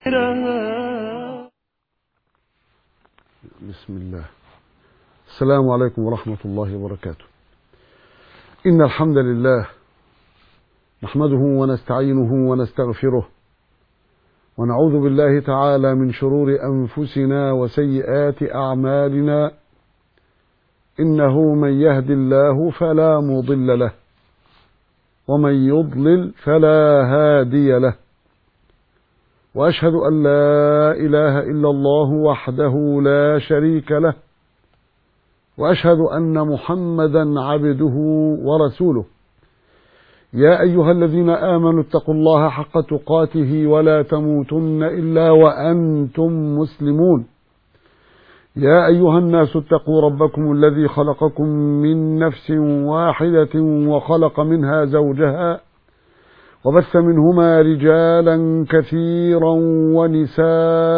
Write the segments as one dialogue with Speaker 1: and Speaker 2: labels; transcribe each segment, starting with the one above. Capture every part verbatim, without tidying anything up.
Speaker 1: بسم الله. السلام عليكم ورحمة الله وبركاته. إن الحمد لله نحمده ونستعينه ونستغفره ونعوذ بالله تعالى من شرور أنفسنا وسيئات أعمالنا. إنه من يهد الله فلا مضل له ومن يضلل فلا هادي له، وأشهد أن لا إله إلا الله وحده لا شريك له، وأشهد أن محمدا عبده ورسوله. يا أيها الذين آمنوا اتقوا الله حق تقاته ولا تموتن إلا وأنتم مسلمون. يا أيها الناس اتقوا ربكم الذي خلقكم من نفس واحدة وخلق منها زوجها وبث منهما رجالا كثيرا ونساء،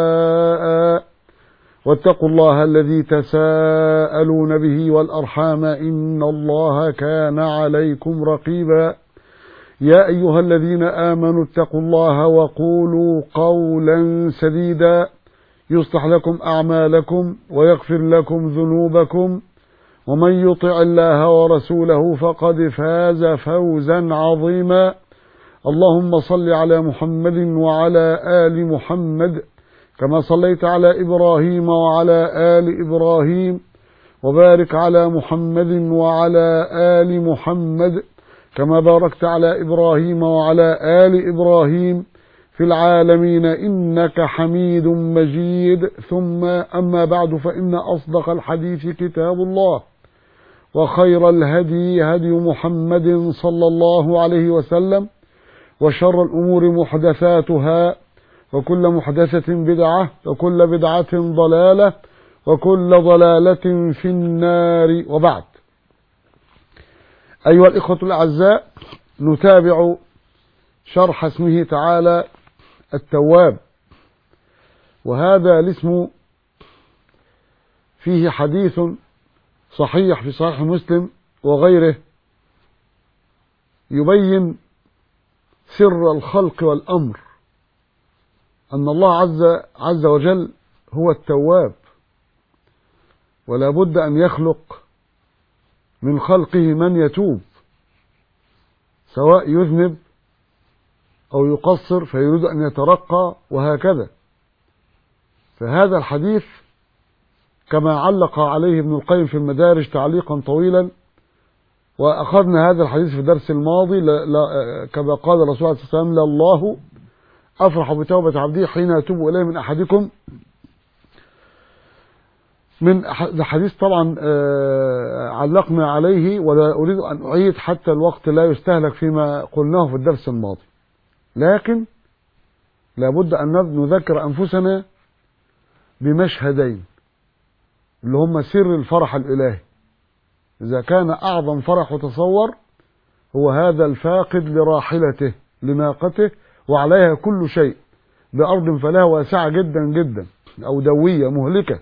Speaker 1: واتقوا الله الذي تساءلون به والأرحام إن الله كان عليكم رقيبا. يا أيها الذين آمنوا اتقوا الله وقولوا قولا سديدا يصلح لكم أعمالكم ويغفر لكم ذنوبكم، ومن يطع الله ورسوله فقد فاز فوزا عظيما. اللهم صل على محمد وعلى آل محمد كما صليت على إبراهيم وعلى آل إبراهيم، وبارك على محمد وعلى آل محمد كما باركت على إبراهيم وعلى آل إبراهيم في العالمين إنك حميد مجيد. ثم أما بعد، فإن أصدق الحديث كتاب الله، وخير الهدي هدي محمد صلى الله عليه وسلم، وشر الأمور محدثاتها، وكل محدثة بدعة، وكل بدعة ضلالة، وكل ضلالة في النار. وبعد، أيها الإخوة الأعزاء، نتابع شرح اسمه تعالى التواب، وهذا الاسم فيه حديث صحيح في صحيح مسلم وغيره يبين سر الخلق والأمر، أن الله عز, عز وجل هو التواب، ولا بد أن يخلق من خلقه من يتوب، سواء يذنب أو يقصر فيريد أن يترقى وهكذا. فهذا الحديث كما علق عليه ابن القيم في المدارج تعليقا طويلا، وأخذنا هذا الحديث في الدرس الماضي، لا لا كما قال الرسول عليه الصلاة والسلام: لله أفرح بتوبة عبده حين يتوب إليه من أحدكم. من الحديث طبعا علقنا عليه، ولا أريد أن أعيد حتى الوقت لا يستهلك فيما قلناه في الدرس الماضي، لكن لابد أن نذكر أنفسنا بمشهدين اللي هم سر الفرح الإلهي. إذا كان أعظم فرح تصور هو هذا الفاقد لراحلته لناقته وعليها كل شيء بأرض فلها واسعة جدا جدا أو دوية مهلكة،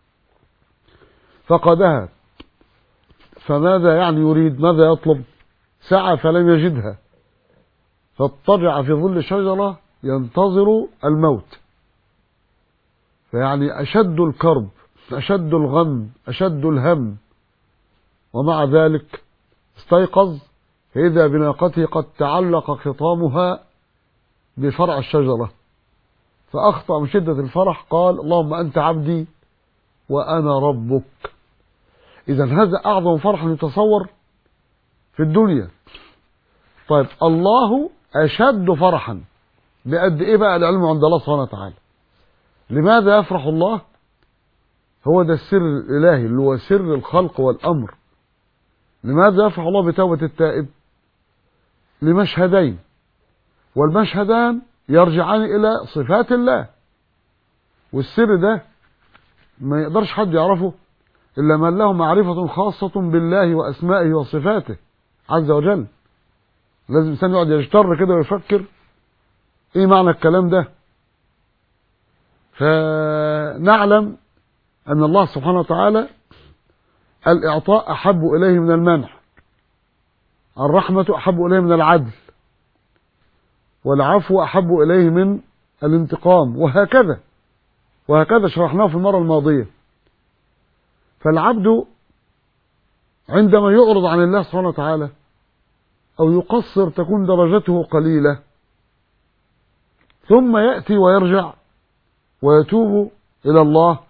Speaker 1: فقدها، فماذا يعني يريد؟ ماذا يطلب؟ سعى فلم يجدها، فاضطجع في ظل شجرة ينتظر الموت. فيعني أشد الكرب، أشد الغم، أشد الهم، ومع ذلك استيقظ فإذا بناقته قد تعلق خطامها بفرع الشجرة، فأخطأ من شدة الفرح، قال: اللهم أنت عبدي وأنا ربك. إذا هذا أعظم فرح يتصور في الدنيا. طيب، الله أشد فرحا بقد إيه بقى العلم عند الله سبحانه وتعالى. لماذا يفرح الله؟ هو ده السر الإلهي اللي هو سر الخلق والأمر. لماذا يفرح الله بتوبة التائب؟ لمشهدين، والمشهدان يرجعان إلى صفات الله، والسر ده ما يقدرش حد يعرفه إلا من له معرفة خاصة بالله وأسمائه وصفاته عز وجل. لازم الإنسان يقعد يجتر كده ويفكر إيه معنى الكلام ده. فنعلم أن الله سبحانه وتعالى الإعطاء أحب إليه من المنع، الرحمة أحب إليه من العدل، والعفو أحب إليه من الانتقام، وهكذا وهكذا شرحناه في المرة الماضية. فالعبد عندما يعرض عن الله سبحانه وتعالى أو يقصر تكون درجته قليلة، ثم يأتي ويرجع ويتوب إلى الله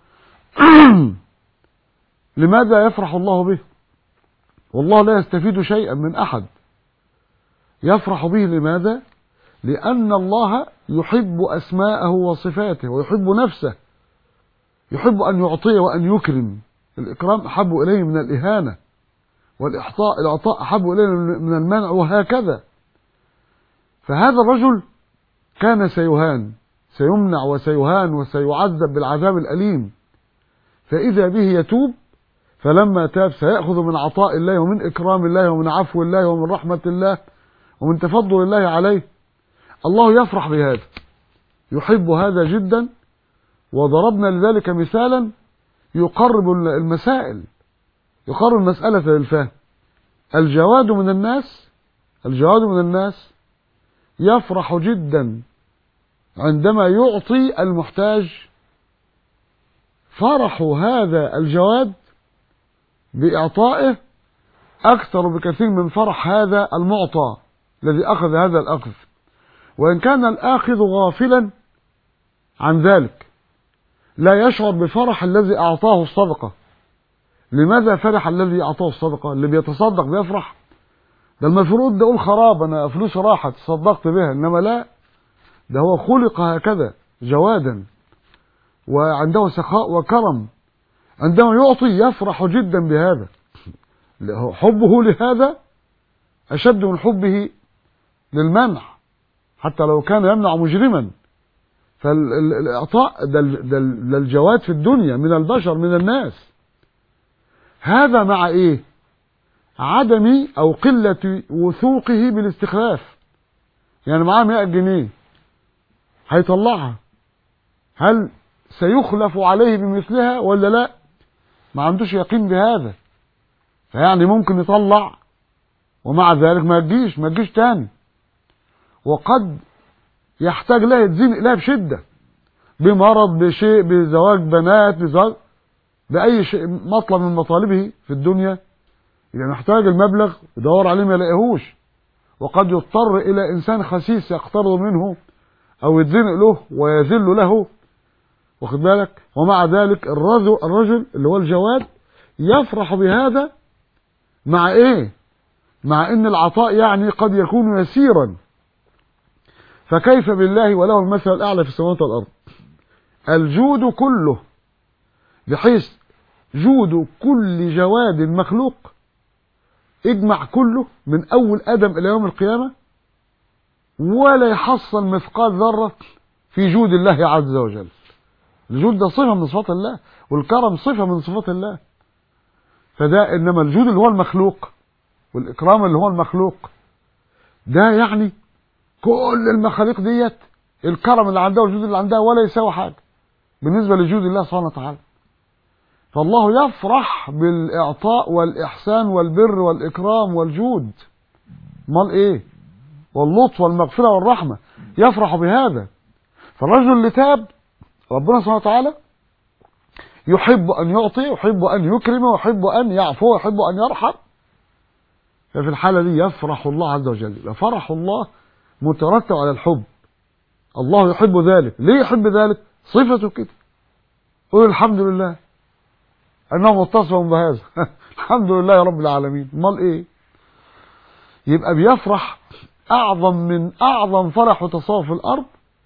Speaker 1: لماذا يفرح الله به؟ والله لا يستفيد شيئا من أحد. يفرح به لماذا؟ لأن الله يحب أسماءه وصفاته ويحب نفسه، يحب أن يعطي وأن يكرم. الإكرام أحب إليه من الإهانة، والإعطاء الإعطاء أحب إليه من المنع، وهكذا. فهذا الرجل كان سيهان، سيمنع وسيهان وسيعذب بالعذاب الأليم، فإذا به يتوب، فلما تاب سيأخذ من عطاء الله ومن إكرام الله ومن عفو الله ومن رحمة الله ومن تفضل الله عليه. الله يفرح بهذا، يحب هذا جدا. وضربنا لذلك مثالا يقرب المسائل، يقرب المسألة للفهم. الجواد من الناس الجواد من الناس يفرح جدا عندما يعطي المحتاج. فرح هذا الجواد بإعطائه أكثر بكثير من فرح هذا المعطى الذي أخذ هذا الأخذ، وإن كان الآخذ غافلا عن ذلك لا يشعر بفرح الذي أعطاه الصدقة. لماذا فرح الذي أعطاه الصدقة؟ اللي بيتصدق بيفرح؟ ده المفروض ده يقول خراب، أنا فلوس راحت تصدقت بها، إنما لا، ده هو خلق هكذا جوادا وعنده سخاء وكرم. عندما يعطي يفرح جدا بهذا، حبه لهذا أشد من حبه للمنع، حتى لو كان يمنع مجرما. فالإعطاء ده الجواد في الدنيا من البشر من الناس. هذا مع إيه؟ عدم أو قلة وثوقه بالاستخلاف. يعني معاه مئة جنيه هيطلعها، هل سيخلف عليه بمثلها ولا لا؟ ما عندوش يقين بهذا، فيعني ممكن يطلع ومع ذلك ما تجيش ما تجيش تاني، وقد يحتاج لها يتزنق لها بشدة، بمرض، بشيء، بزواج بنات، بزواج بأي شيء مطلب من مطالبه في الدنيا، يبقى محتاج المبلغ يدور عليه ما يلاقيهوش، وقد يضطر إلى إنسان خسيس يقترض منه أو يتزنق له ويذل له، واخد بالك؟ ومع ذلك الرجل الرجل اللي هو الجواد يفرح بهذا. مع إيه؟ مع إن العطاء يعني قد يكون يسيرا، فكيف بالله وله المثل الأعلى في السماوات والأرض. الجود كله، بحيث جود كل جواد مخلوق اجمع كله من أول آدم إلى يوم القيامة، ولا يحصل مثقال ذرة في جود الله عز وجل. الجود ده صفة من صفات الله، والكرم صفة من صفات الله. فده إنما الجود اللي هو المخلوق والإكرام اللي هو المخلوق ده، يعني كل المخاليق ديت الكرم اللي عندها والجود اللي عندها ولا يساوي حاجة بالنسبة لجود الله سبحانه وتعالى. فالله يفرح بالإعطاء والإحسان والبر والإكرام والجود، امال إيه؟ واللطف والمغفرة والرحمة، يفرح بهذا. فالرجل اللي تاب ربنا سبحانه وتعالى يحب أن يعطي، يحب أن يكرم، ويحب أن يعفو، ويحب أن يرحم. ففي الحالة دي يفرح الله عز وجل. فرح الله مترتب على الحب، الله يحب ذلك. ليه يحب ذلك؟ صفته كده. قول الحمد لله أنه متصف بهذا الحمد لله رب العالمين، امال إيه؟ يبقى بيفرح أعظم من أعظم فرح وتصاف في الأرض،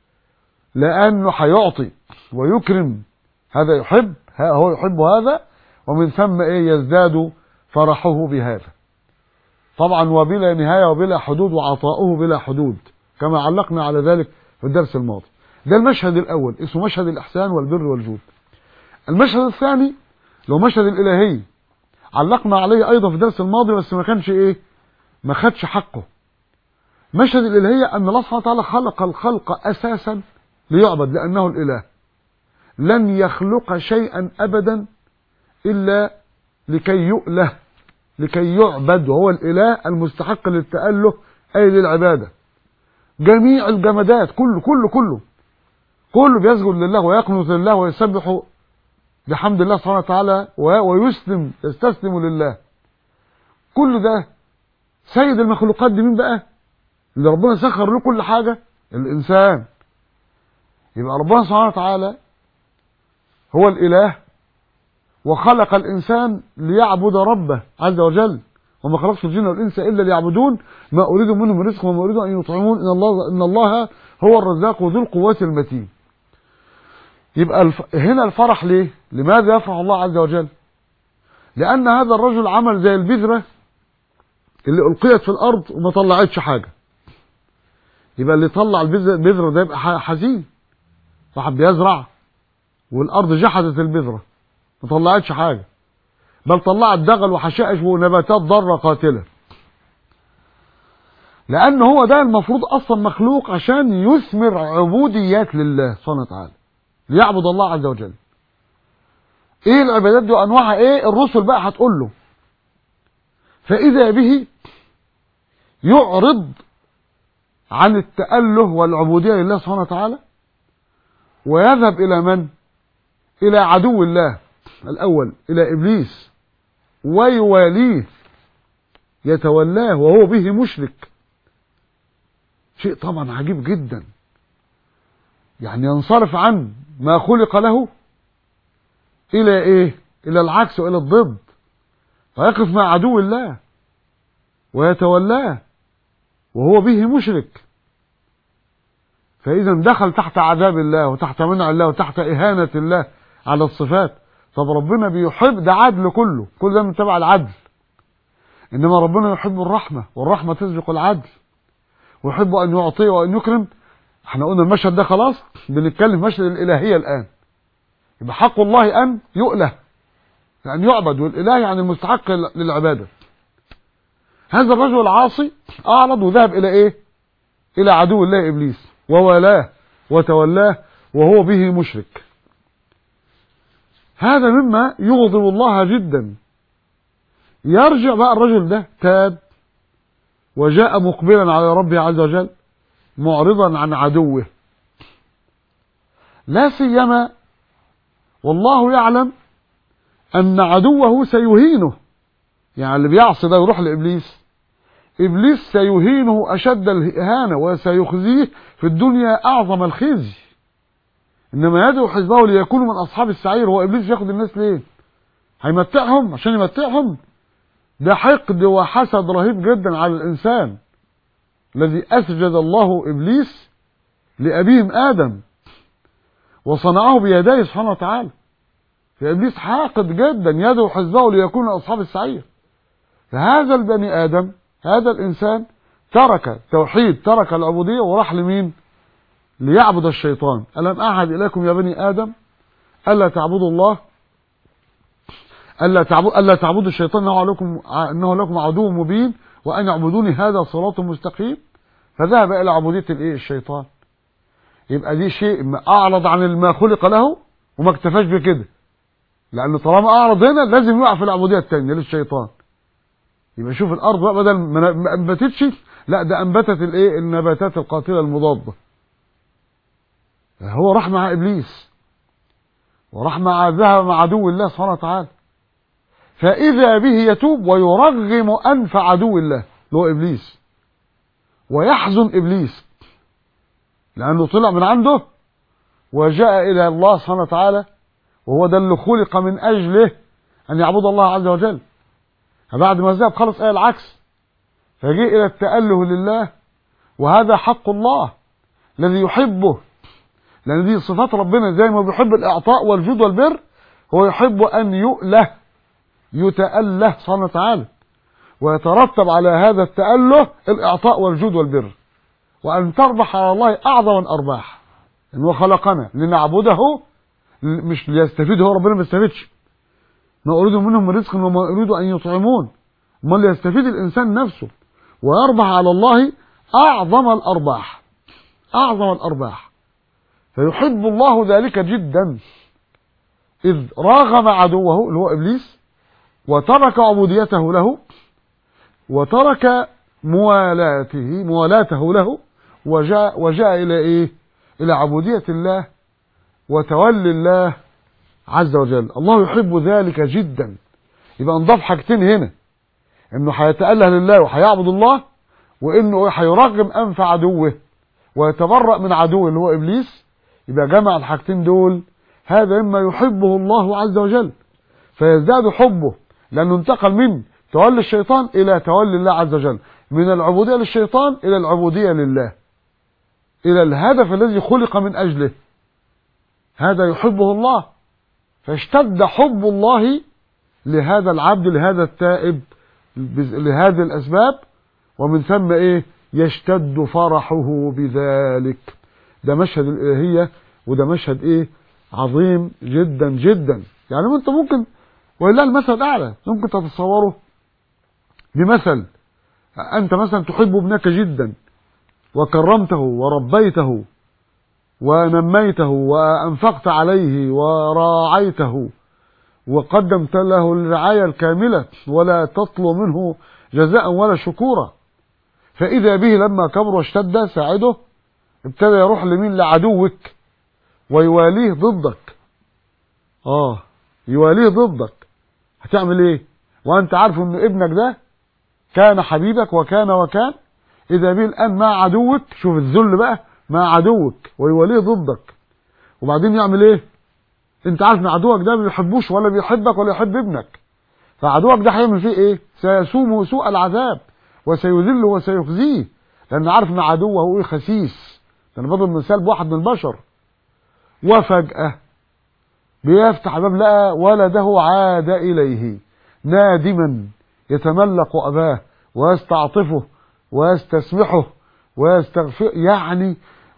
Speaker 1: لأنه هيعطي ويكرم. هذا يحب، هو يحب هذا، ومن ثم إيه؟ يزداد فرحه بهذا طبعا، وبلا نهاية وبلا حدود، وعطاؤه بلا حدود، كما علقنا على ذلك في الدرس الماضي. ده المشهد الأول، اسمه مشهد الإحسان والبر والجود. المشهد الثاني لو مشهد الإلهي، علقنا عليه أيضا في الدرس الماضي، بس ما كانش إيه؟ ما خدش حقه. مشهد الإلهية أن الله سبحانه وتعالى خلق الخلق أساسا ليعبد، لأنه الإله. لن يخلق شيئا أبدا إلا لكي يؤله، لكي يعبد، وهو الإله المستحق للتأله أي للعبادة. جميع الجمادات كله كله كله كله بيسجد لله ويقنط لله ويسبح بحمد الله سبحانه وتعالى ويسلم يستسلم لله. كل ده سيد المخلوقات دي مين بقى؟ اللي ربنا سخر له كل حاجة، الإنسان. يبقى ربنا سبحانه وتعالى هو الإله وخلق الإنسان ليعبد ربه عز وجل، وما خلقت الجن والإنس إلا ليعبدون ما أريد منهم من رزق وما أريد أن يطعمون إن الله إن الله هو الرزاق ذو القوة المتين. يبقى الف... هنا الفرح ليه؟ لماذا يفرح الله عز وجل؟ لأن هذا الرجل عمل زي البذرة اللي ألقيت في الأرض وما طلعتش حاجة. يبقى اللي طلع البذرة ده يبقى حزين، واحد بيزرع والأرض جحدت البذرة ما طلعتش حاجة، بل طلعت دغل وحشائش ونباتات ضارة قاتلة. لأن هو ده المفروض أصلا مخلوق عشان يثمر عبوديات لله سبحانه وتعالى، ليعبد الله عز وجل. ايه العبادات دي وانواعها ايه؟ الرسل بقى هتقول له. فإذا به يعرض عن التأله والعبودية لله سبحانه وتعالى ويذهب إلى من؟ إلى عدو الله الأول، إلى إبليس، ويواليه يتولاه وهو به مشرك. شيء طبعا عجيب جدا، يعني ينصرف عن ما خلق له إلى إيه؟ إلى العكس وإلى الضد، فيقف مع عدو الله ويتولاه وهو به مشرك. فإذا دخل تحت عذاب الله وتحت منع الله وتحت إهانة الله على الصفات. طب ربنا بيحب، ده عدل كله، كل ده من تبع العدل. إنما ربنا يحب الرحمة، والرحمة تسبق العدل، ويحب أن يعطي وأن يكرم. احنا قلنا المشهد ده خلاص، بنتكلم مشهد الإلهية الآن. يبقى حق الله أن يؤله، أن يعبد، والإله يعني المستحق للعبادة. هذا الرجل العاصي أعرض وذهب إلى إيه؟ إلى عدو الله إبليس ووالاه وتولاه وهو به مشرك. هذا مما يغضب الله جدا. يرجع بقى الرجل ده تاب وجاء مقبلا على ربه عز وجل معرضا عن عدوه، لا سيما والله يعلم أن عدوه سيهينه. يعني اللي بيعصي ده يروح لإبليس، إبليس سيهينه أشد الإهانة وسيخزيه في الدنيا أعظم الخزي. إنما يدعو حزبه ليكونوا من أصحاب السعير. هو إبليس ياخد الناس ليه؟ هيمتعهم عشان يمتعهم؟ ده حقد وحسد رهيب جدا على الإنسان الذي أسجد الله إبليس لأبيهم آدم وصنعه بيديه سبحانه وتعالى. فإبليس حاقد جدا، يدعو حزبه ليكونوا أصحاب السعير. فهذا البني آدم، هذا الإنسان ترك توحيد، ترك العبودية وراح لمين؟ ليعبد الشيطان. ألم أعهد إليكم يا بني آدم ألا تعبدوا الله، ألا تعبدوا ألا تعبدوا الشيطان إنه لكم إنه لكم عدو مبين وأن يعبدوني هذا صراط مستقيم. فذهب إلى عبودية الإيه؟ الشيطان. يبقى دي شيء أعرض عن ما خلق له وما اكتفاش بكده، لأنه طالما أعرض هنا لازم يقع في العبودية الثانية للشيطان. يبقى شوف الأرض بقى بدل ما أنبتتش، لا ده أنبتت الإيه؟ النباتات القاتلة المضادة. هو راح مع إبليس وراح مع ذهب مع عدو الله سبحانه وتعالى. فإذا به يتوب ويرغم أنف عدو الله اللي هو إبليس، ويحزن إبليس لأنه طلع من عنده وجاء إلى الله سبحانه وتعالى، وهو ده اللي خلق من أجله أن يعبد الله عز وجل. فبعد ما ذهب خلص قال العكس، فجاء إلى التأله لله، وهذا حق الله الذي يحبه، لأن دي صفات ربنا. زي ما بيحب الإعطاء والجود والبر، هو يحب أن يؤله، يتأله سبحانه وتعالى، ويترتب على هذا التأله الإعطاء والجود والبر، وأن تربح على الله أعظم الأرباح. إنه خلقنا لنعبده، مش ليستفيد هو، ربنا ما يستفيدش. ما أريد منهم من رزق وما أريد أن يطعمون. ما اللي يستفيد الإنسان نفسه ويربح على الله أعظم الأرباح، أعظم الأرباح. فيحب الله ذلك جدا، إذ راغم عدوه اللي هو إبليس وترك عبوديته له وترك موالاته موالاته له وجاء وجاء إلى إيه؟ إلى عبودية الله وتولي الله عز وجل. الله يحب ذلك جدا. يبقى نضاف حاجتين هنا، انه هيتأله لله وهيعبد الله، وانه هيرغم انف عدوه ويتبرأ من عدوه اللي هو ابليس. يبقى جمع الحاجتين دول. هذا مما يحبه الله عز وجل، فيزداد حبه لانه انتقل من تولي الشيطان الى تولي الله عز وجل، من العبودية للشيطان الى العبودية لله، الى الهدف الذي خلق من اجله. هذا يحبه الله، فاشتد حب الله لهذا العبد، لهذا التائب، لهذه الاسباب، ومن ثم ايه يشتد فرحه بذلك. ده مشهد الالهية، وده مشهد ايه عظيم جدا جدا. يعني انت ممكن، ولله المثل الاعلى، ممكن تتصوره بمثل. انت مثلا تحب ابنك جدا، وكرمته وربيته ونميته وانفقت عليه وراعيته وقدمت له الرعاية الكاملة ولا تطلب منه جزاء ولا شكورا، فإذا به لما كبر واشتد ساعده ابتدى يروح لمين؟ لعدوك، ويواليه ضدك. اه يواليه ضدك. هتعمل ايه وانت عارف ان ابنك ده كان حبيبك وكان وكان؟ اذا به الان مع عدوك. شوف الذل بقى، مع عدوك ويواليه ضدك. وبعدين يعمل ايه؟ انت عارف ان عدوك ده ما بيحبوش ولا بيحبك ولا يحب ابنك، فعدوك ده هيعمل فيه ايه؟ سيسومه سوء العذاب وسيذله وسيخزيه، لان عارف ان عدوه هو ايه؟ خسيس. انا بضرب مثال بواحد من البشر، وفجأة بيفتح باب لقى ولده عاد اليه نادما يتملق اباه ويستعطفه ويستسمحه ويستغفر. يعني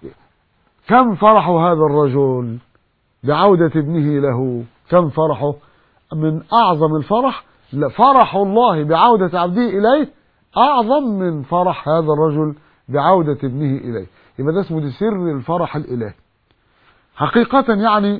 Speaker 1: كم فرح هذا الرجل بعودة ابنه له، كم فرحه. من اعظم الفرح فرح الله بعودة عبده اليه، اعظم من فرح هذا الرجل بعودة ابنه اليه. يبقى ده اسمه سر الفرح الالهي حقيقة. يعني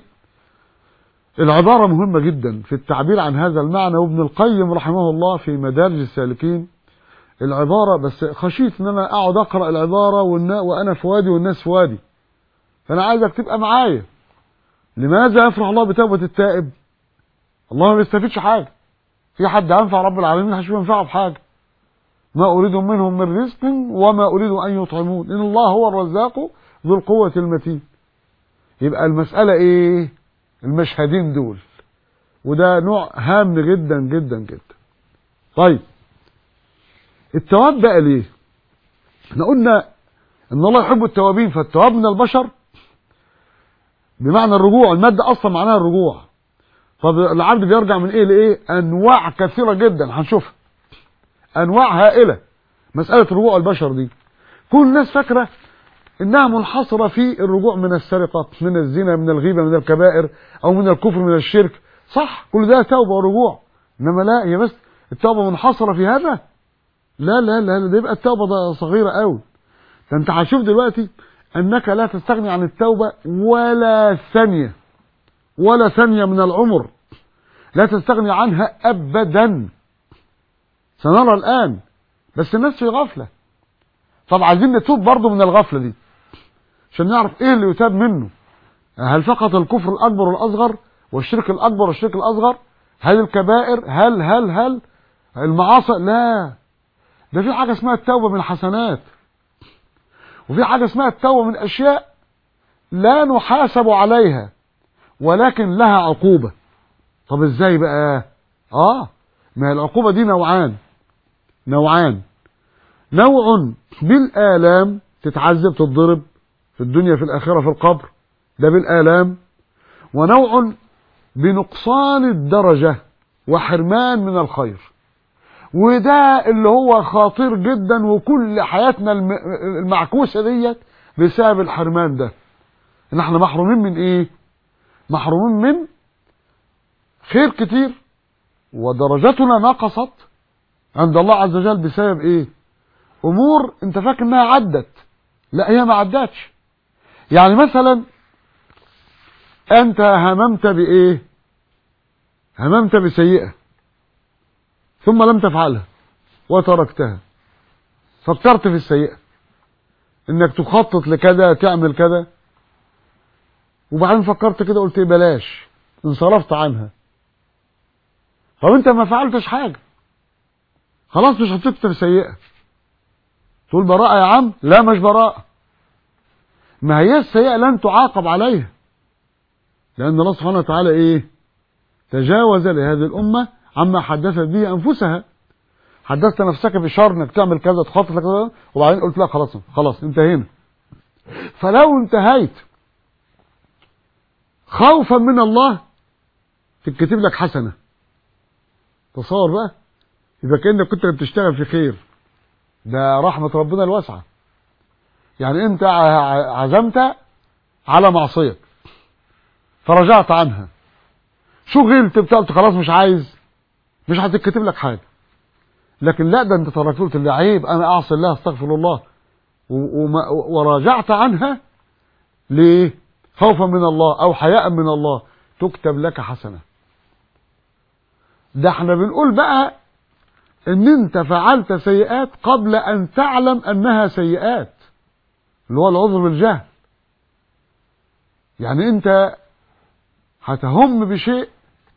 Speaker 1: العبارة مهمة جدا في التعبير عن هذا المعنى، وابن القيم رحمه الله في مدارج السالكين العبارة، بس خشيت ان انا اقعد اقرأ العبارة وانا في وادي والناس في وادي، فانا عايزك تبقى معايا. لماذا يفرح الله بتوبة التائب؟ الله ما بيستفيدش حاجة. في حد ينفع رب العالمين؟ مش ينفعه بحاجة. ما اريد منهم من رزق وما اريد ان يطعمون ان الله هو الرزاق ذو القوة المتين. يبقى المسألة ايه؟ المشهدين دول، وده نوع هام جدا جدا جدا. طيب التواب بقى ليه؟ احنا قلنا ان الله يحب التوابين، فالتواب من البشر بمعنى الرجوع، المادة اصلا معناها الرجوع. طب العبد بيرجع من ايه لايه؟ انواع كثيرة جدا هنشوفها، انواع هائلة. مسألة رجوع البشر دي كل الناس فاكرة انها منحصرة في الرجوع من السرقة، من الزنا، من الغيبة، من الكبائر، او من الكفر، من الشرك. صح، كل ده توبة ورجوع، انما لا، هي بس التوبة منحصرة في هذا؟ لا لا لا، ده يبقى التوبة ده صغيرة قوي. ده انت هتشوف دلوقتي انك لا تستغني عن التوبة ولا ثانية، ولا ثانية من العمر لا تستغني عنها ابدا. سنرى الان، بس الناس في غفلة. طب عايزين نتوب برضو من الغفلة دي عشان نعرف ايه اللي يتاب منه. هل فقط الكفر الاكبر والاصغر والشرك الاكبر والشرك الاصغر؟ هل الكبائر؟ هل هل هل المعاصي؟ لا، ده في حاجة اسمها التوبة من الحسنات، وفي حاجة اسمها التوبة من اشياء لا نحاسب عليها ولكن لها عقوبة. طب ازاي بقى؟ اه ما العقوبة دي نوعان نوعان نوع بالآلام، تتعذب تتضرب في الدنيا في الآخرة في القبر، ده بالآلام. ونوع بنقصان الدرجة وحرمان من الخير، وده اللي هو خطير جدا، وكل حياتنا المعكوسة ديت بسبب الحرمان ده. ان احنا محرومين من ايه؟ محرومين من خير كتير، ودرجتنا نقصت عند الله عز وجل بسبب ايه؟ امور انت فاكر انها عدت، لا هي ما عدتش. يعني مثلا انت هممت بايه؟ هممت بسيئة ثم لم تفعلها وتركتها، فكرت في السيئة انك تخطط لكذا، تعمل كذا، وبعدين فكرت كده قلت بلاش، انصرفت عنها. طب انت ما فعلتش حاجة، خلاص مش هتكتب سيئة. تقول براءة يا عم، لا مش براءة. ما هي السيئة لن تعاقب عليها، لأن الله سبحانه وتعالى إيه؟ تجاوز لهذه الأمة عما حدثت به أنفسها. حدثت نفسك بشر انك تعمل كذا، تخطط كذا، وبعدين قلت لا خلاص خلاص انتهينا. فلو انتهيت خوفا من الله تكتب لك حسنة. تصور بقى، يبقى كأنك كنت بتشتغل في خير. ده رحمة ربنا الواسعة. يعني انت عزمت على معصية فرجعت عنها، شغلت بتاعت خلاص مش عايز، مش هتكتب لك حاجة. لكن لا، ده انت تركت قلت اللي عيب انا اعصي الله استغفر الله وراجعت عنها ليه؟ خوفا من الله او حياء من الله، تكتب لك حسنة. ده احنا بنقول بقى ان انت فعلت سيئات قبل ان تعلم انها سيئات، اللي هو العذر بالجهل. يعني انت هتهم بشيء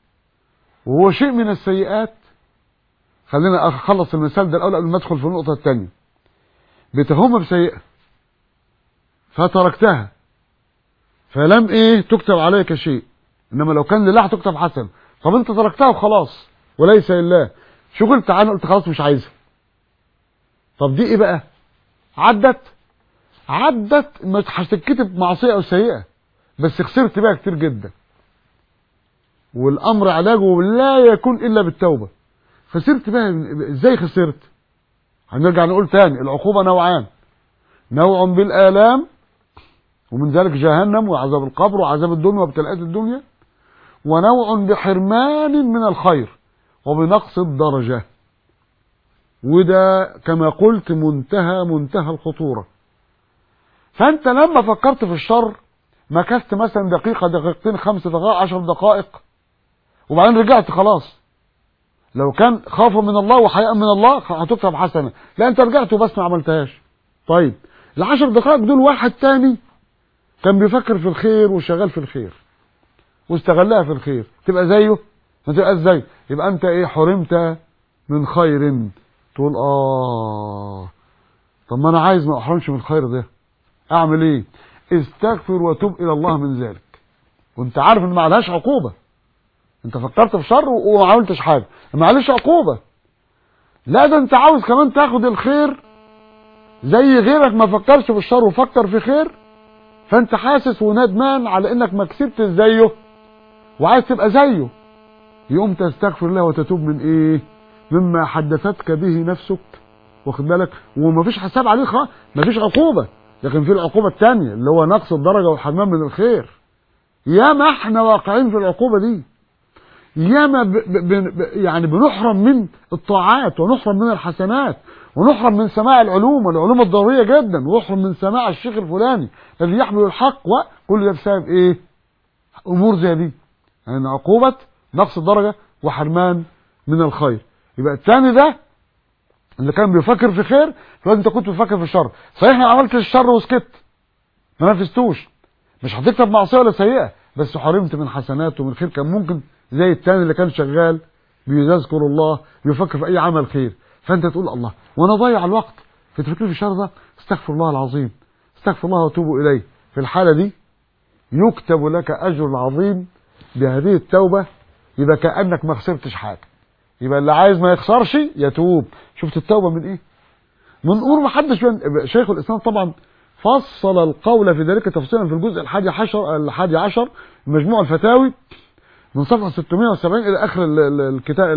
Speaker 1: وهو شيء من السيئات. خلينا اخلص المثال ده الاول قبل ما ادخل في النقطة الثانية. بتهم بسيئة فتركتها فلم ايه تكتب عليك شيء، انما لو كان لله تكتب حسن. طب انت تركتها وخلاص وليس لله، شغلت عنها قلت خلاص مش عايزها. طب دي ايه بقى؟ عدت عدت ما هتتكتب معصية او سيئة، بس خسرت بقى كتير جدا. والامر علاجه لا يكون الا بالتوبة. خسرت بقى ازاي خسرت؟ هنرجع نقول تاني العقوبة نوعان، نوع بالآلام ومن ذلك جهنم وعذاب القبر وعذاب الدنيا وابتلاءات الدنيا، ونوع بحرمان من الخير وبنقص الدرجة. وده كما قلت منتهى منتهى الخطورة. فانت لما فكرت في الشر مكثت مثلا دقيقة دقيقتين خمس دقائق عشر دقائق وبعدين رجعت خلاص. لو كان خوفا من الله وحياء من الله هتكتب حسنة، لا انت رجعت وبس ما عملتهاش. طيب العشر دقائق دول واحد تاني كان بيفكر في الخير وشغال في الخير واستغلها في الخير، تبقى زيه؟ ما تبقاش زيه. يبقى انت ايه؟ حرمت من خير. تقول اه طب ما انا عايز ما احرمش من الخير ده، اعمل ايه؟ استغفر وتوب الى الله من ذلك، وانت عارف ان ما عليهاش عقوبة. انت فكرت في شر وما عملتش حاجة، ما عليهاش عقوبة. لا ده انت عاوز كمان تاخد الخير زي غيرك ما فكرش في الشر وفكر في خير، فانت حاسس وندمان على انك ما كسبتش زيه وعايز تبقى زيه. يقوم تستغفر الله وتتوب من ايه؟ مما حدثتك به نفسك، واخد بالك؟ ومفيش حساب عليه خالص، مفيش عقوبة. لكن في العقوبة الثانية اللي هو نقص الدرجة والحرمان من الخير. ياما احنا واقعين في العقوبة دي، ياما ب ب ب يعني بنحرم من الطاعات ونحرم من الحسنات ونحرم من سماع العلوم والعلوم الضرورية جدا، ونحرم من سماع الشيخ الفلاني الذي يحمل الحق، وكل ده بسبب ايه؟ امور زي دي. يعني عقوبة نقص الدرجة وحرمان من الخير. يبقى الثاني ده اللي كان بيفكر في خير، فانت كنت بتفكر في الشر. صحيح انا عملت الشر وسكت ما نفذتوش، مش هتكتب معصية ولا سيئة، بس حرمت من حسنات ومن خير كان ممكن زي الثاني اللي كان شغال بيذكر الله يفكر في اي عمل خير. فانت تقول الله وانا ضيع الوقت في تفكير في الشر ده، استغفر الله العظيم استغفر الله واتوب اليه. في الحالة دي يكتب لك اجر عظيم بهذه التوبة، يبقى كأنك ما خسرتش حاجة. يبقى اللي عايز ما يخسرش يتوب. شفت التوبة من ايه؟ من امور ما حدش. شيخ الاسلام طبعا فصل القول في ذلك تفصيلا في الجزء الحادي عشر الحادي عشر مجموع الفتاوي من صفحة ستمائة وسبعين الى اخر الكتاب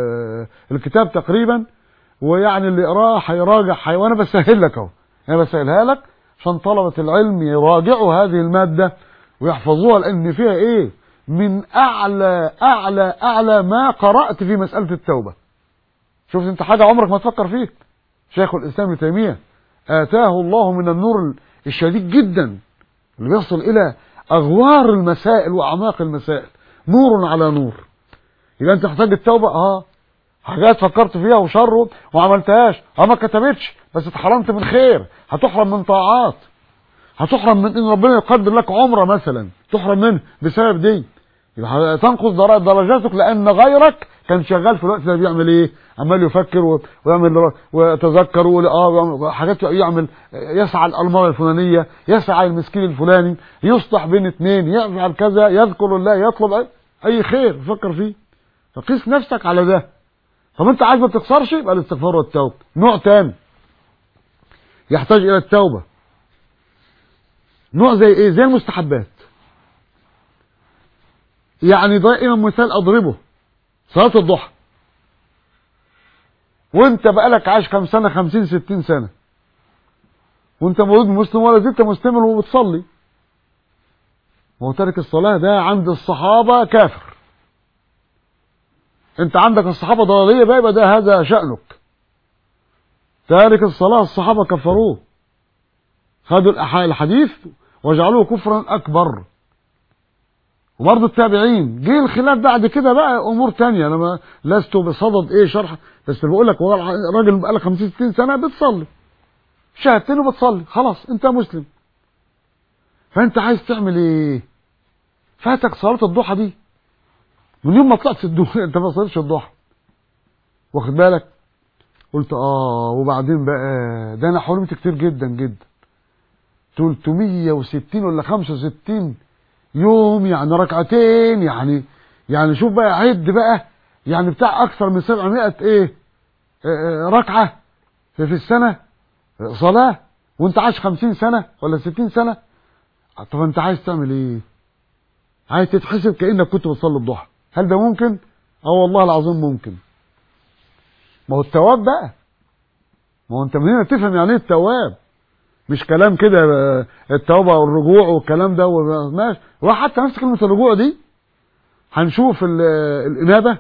Speaker 1: الكتاب تقريبا. ويعني اللي يقراه هيراجع حي... وانا بسهل لك اهو، انا بسهلها لك عشان طلبة العلم يراجعوا هذه المادة ويحفظوها، لان فيها ايه؟ من اعلى اعلى اعلى ما قرأت في مسألة التوبة. شوف انت حاجة عمرك ما تفكر فيه. شيخ الاسلام ابن تيمية اتاه الله من النور الشديد جدا اللي بيصل الى اغوار المسائل واعماق المسائل، نور على نور. يبقى انت تحتاج التوبة. اه حاجات فكرت فيها وشر وما عملتهاش، اه ما كتبتش، بس اتحرمت من خير، هتحرم من طاعات، هتحرم من ان ربنا يقدر لك عمره مثلا تحرم منه بسبب دي، يبقى تنقص درجاتك لان غيرك كان شغال في الوقت ده بيعمل ايه؟ عمال يفكر ويعمل ويتذكر اه حاجات، يعمل يسعى الالمره الفلانيه، يسعى المسكين الفلاني، يصلح بين اثنين، يفعل كذا، يذكر الله، يطلب اي خير يفكر فيه. فقيس نفسك على ده. طب انت عايز ما تخسرش، يبقى الاستغفار والتوبه. نوع تاني يحتاج الى التوبه، نوع زي ايه؟ زي المستحبات. يعني دائما مثال اضربه، صلاة الضحى. وانت بقالك عايش كام سنة؟ خمسين ستين سنة، وانت مولود مسلم ولا زلت مسلما وبتصلي. وهو تارك الصلاة ده عند الصحابة كافر. انت عندك الصحابة ضلالية بقى، يبقى ده هذا شأنك. تارك الصلاة الصحابة كفروه، خدوا الحديث وجعلوه كفرا أكبر. وبرضه التابعين جه الخلاف بعد كده بقى امور تانية. انا ما لست بصدد ايه شرح، بس بقول لك هو راجل بقى له خمسين ستين سنه بتصلي، شهادتين وبتصلي، خلاص انت مسلم. فانت عايز تعمل ايه؟ فاتك صلاه الضحى دي من يوم ما طلعت الضحى انت ما صليتش الضحى، واخد بالك؟ قلت اه وبعدين بقى ده انا حرمت كتير جدا جدا، ثلاثمية وستين ولا خمسة وستين يوم، يعني ركعتين، يعني يعني شوف بقى عد بقى، يعني بتاع اكثر من سبعمائة ايه اه ركعه في, في السنه صلاه، وانت عايش خمسين سنه ولا ستين سنه. طب انت عايز تعمل ايه؟ عايز تتحسب كانك كنت بتصلي الضحى. هل ده ممكن؟ اه والله العظيم ممكن. ما هو التواب بقى، ما هو انت من هنا تفهم يعني ايه التواب، مش كلام كده التوبه والرجوع والكلام ده ماشي. وحتى نفس كلمه الرجوع دي هنشوف الانابه،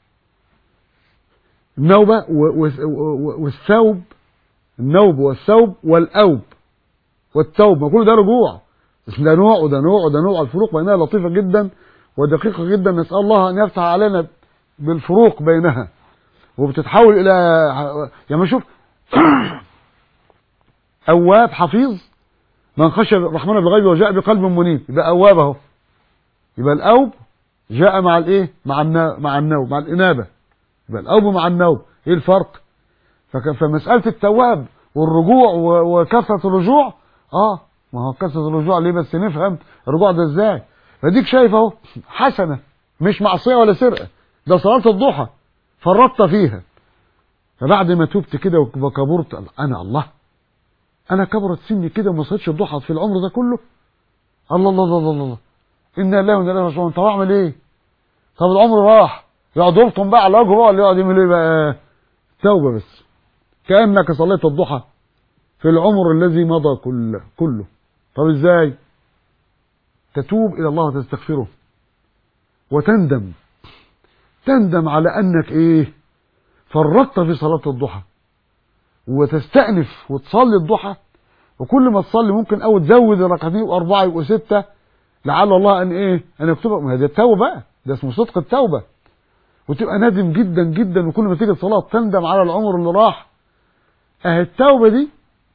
Speaker 1: النوبه والثوب، النوب والثوب والاوب والتوب، ما كل ده رجوع. بس ده نوع وده نوع وده نوع، الفروق بينها لطيفه جدا ودقيقه جدا، نسال الله ان يفتح علينا بالفروق بينها. وبتتحول الى يعني شوف اواب حفيظ، من خشي الرحمن بالغيب وجاء بقلب منيب، يبقى اواب اهو. يبقى الاوب جاء مع الايه؟ مع النوب، مع النوب مع الانابه، يبقى الاوب مع النوب. ايه الفرق؟ فمساله التواب والرجوع وكثره الرجوع، اه ما هو كثره الرجوع ليه؟ بس نفهم الرجوع ده ازاي. فديك شايف اهو حسنه، مش معصيه ولا سرقه، ده صلاه الضحى فرطت فيها. فبعد ما تبت كده وكبرت، انا الله انا كبرت سني كده وما صليتش الضحى في العمر ده كله. الله الله الله الله, الله. انا لله وانا اليه راجعون. طب اعمل ايه؟ طب العمر راح، يقعد يلطم بقى على وجهه بقى، اللي يقعد يعمل ايه بقى؟ توبه بس، كانك صليت الضحى في العمر الذي مضى كله كله. طب ازاي؟ تتوب الى الله وتستغفره وتندم، تندم على انك ايه؟ فرطت في صلاه الضحى، وتستأنف وتصلي الضحى. وكل ما تصلي ممكن او تزود الركعتين يبقوا اربعه يبقوا سته، لعل الله ان ايه؟ ان يكتبها. ما ده التوبه بقى، ده اسمه صدق التوبه. وتبقى نادم جدا جدا، وكل ما تيجي الصلاه تندم على العمر اللي راح. اهي التوبه دي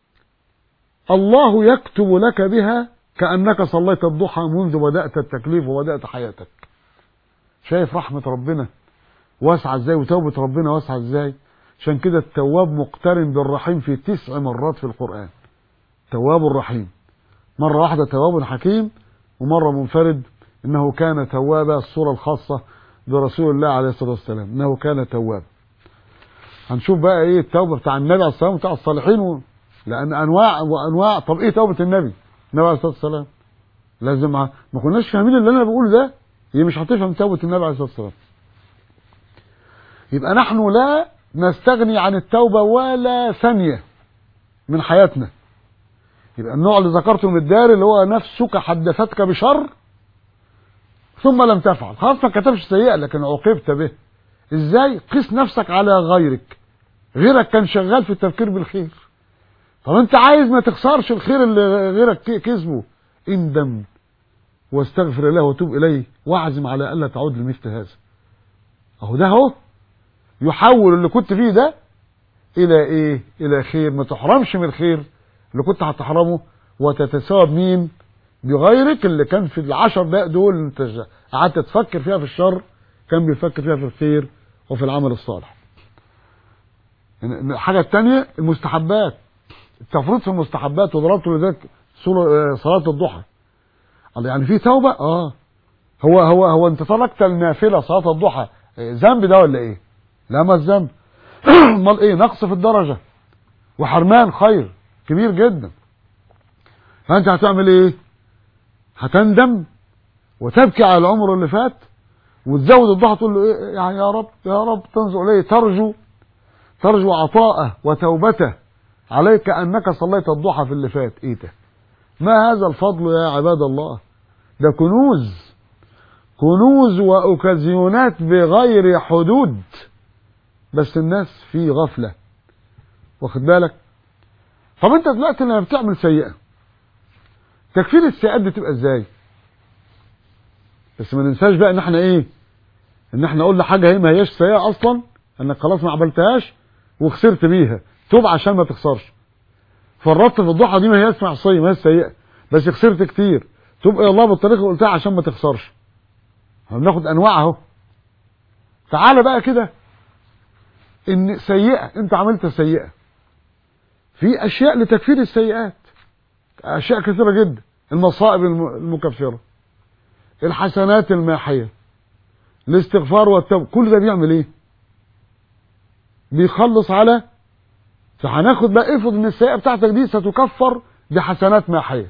Speaker 1: الله يكتب لك بها كانك صليت الضحى منذ بدات التكليف وبدات حياتك. شايف رحمه ربنا واسعه ازاي، وتوبه ربنا واسعه ازاي. عشان كده التواب مقترن بالرحيم في تسع مرات في القرآن. تواب الرحيم، مرة واحدة تواب حكيم، ومرة منفرد انه كان توابا، الصورة الخاصة برسول الله عليه الصلاة والسلام انه كان تواب. هنشوف بقى ايه التوبة بتاع النبي عليه الصلاة والسلام بتاع الصالحين و... لان انواع وانواع. طب ايه توبة النبي النبي عليه الصلاة والسلام؟ لازم ما, ما كناش فاهمين اللي انا بقوله ده، هي مش هتفهم توبة النبي عليه الصلاة والسلام. يبقى نحن لا نستغني عن التوبة ولا ثانية من حياتنا. يبقى النوع اللي ذكرته من الدار اللي هو نفسك حدثتك بشر ثم لم تفعل، خلاص ما كتبش سيئة لكن عوقبت به. ازاي؟ قيس نفسك على غيرك، غيرك كان شغال في التفكير بالخير. طب انت عايز ما تخسرش الخير اللي غيرك كسبه، اندم واستغفر الله وتوب اليه واعزم على الا تعود لمثل هذا. اهو ده اهو يحول اللي كنت فيه ده الى ايه؟ الى خير. ما تحرمش من الخير اللي كنت هتحرمه، وتتساوى بمين؟ بغيرك اللي كان في العشر دقائق دول انت قعدت تفكر فيها في الشر كان بيفكر فيها في الخير وفي العمل الصالح. الحاجة الثانية المستحبات، التفريط في المستحبات، وضربته لذلك صلاة الضحى. يعني في توبة؟ اه هو هو هو انت تركت النافلة صلاة الضحى ذنب ده ولا ايه؟ لا ما الذنب. امال ايه؟ نقص في الدرجة وحرمان خير كبير جدا. فانت هتعمل ايه؟ هتندم وتبكي على العمر اللي فات وتزود الضحى تقول له ايه يعني يا رب يا رب تنظر اليه، ترجو ترجو عطاءه وتوبته عليك انك صليت الضحى في اللي فات. ايه ده؟ ما هذا الفضل يا عباد الله؟ ده كنوز كنوز واوكازيونات بغير حدود، بس الناس في غفلة. واخد بالك؟ طب انت دلوقتي لما بتعمل سيئة تكفير السيئات دي تبقى ازاي؟ بس ما ننساش بقى ان احنا ايه؟ ان احنا قلنا حاجة هي ما هياش سيئة اصلا، انك خلاص ما عملتهاش وخسرت بيها، توب عشان ما تخسرش. فرطت في الضحى دي ما هياش معصية، ما هياش سيئة، بس خسرت كتير، توب الى الله بالطريقة اللي قلتها عشان ما تخسرش. هناخد انواع اهو. تعالى بقى كده ان سيئة انت عملت سيئة، في اشياء لتكفير السيئات، اشياء كثيرة جدا، المصائب المكفرة، الحسنات الماحية، الاستغفار والتوبة، كل ده بيعمل ايه؟ بيخلص على. فهناخد بقى افرض ان السيئة بتاعتك دي ستكفر بحسنات ماحية،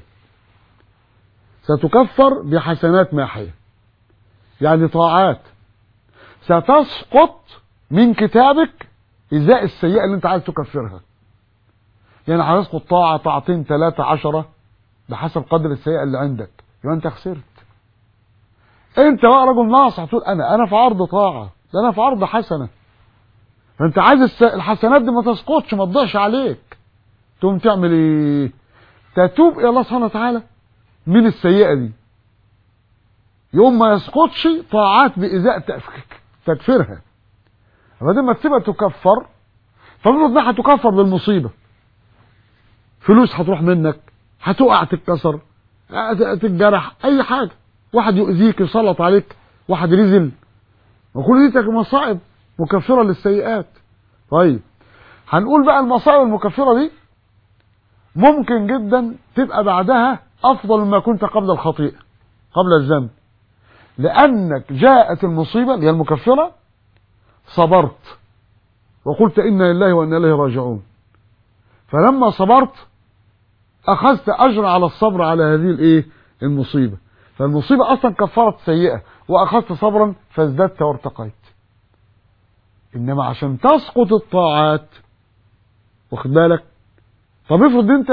Speaker 1: ستكفر بحسنات ماحية، يعني طاعات ستسقط من كتابك ازاء السيئة اللي انت عايز تكفرها. يعني هيسقط طاعة طاعتين ثلاثة عشرة بحسب قدر السيئة اللي عندك، يبقى انت خسرت. انت بقى رجل ناصح تقول انا انا في عرض طاعة، ده انا في عرض حسنة، فانت عايز الحسنات دي ما تسقطش ما تضيعش عليك، تقوم تعمل ايه؟ تتوب الى الله سبحانه وتعالى من السيئة دي، يوم ما يسقطش طاعات بإزاء تكفيرها. فبعدين ما تسيبها تكفر، فبرضه انها هتكفر بالمصيبة، فلوس هتروح منك، هتقع تتكسر، تتجرح، اي حاجة، واحد يؤذيك يسلط عليك، واحد رزل، وكل دي مصائب مكفرة للسيئات. طيب هنقول بقى المصائب المكفرة دي ممكن جدا تبقى بعدها افضل مما كنت قبل الخطيئة، قبل الذنب، لانك جاءت المصيبة اللي هي المكفرة صبرت وقلت إنا لله وإنا إليه راجعون، فلما صبرت أخذت أجر على الصبر على هذه الإيه؟ المصيبة. فالمصيبة أصلا كفرت سيئة وأخذت صبرا فازددت وارتقيت. إنما عشان تسقط الطاعات، واخد بالك؟ طب افرض أنت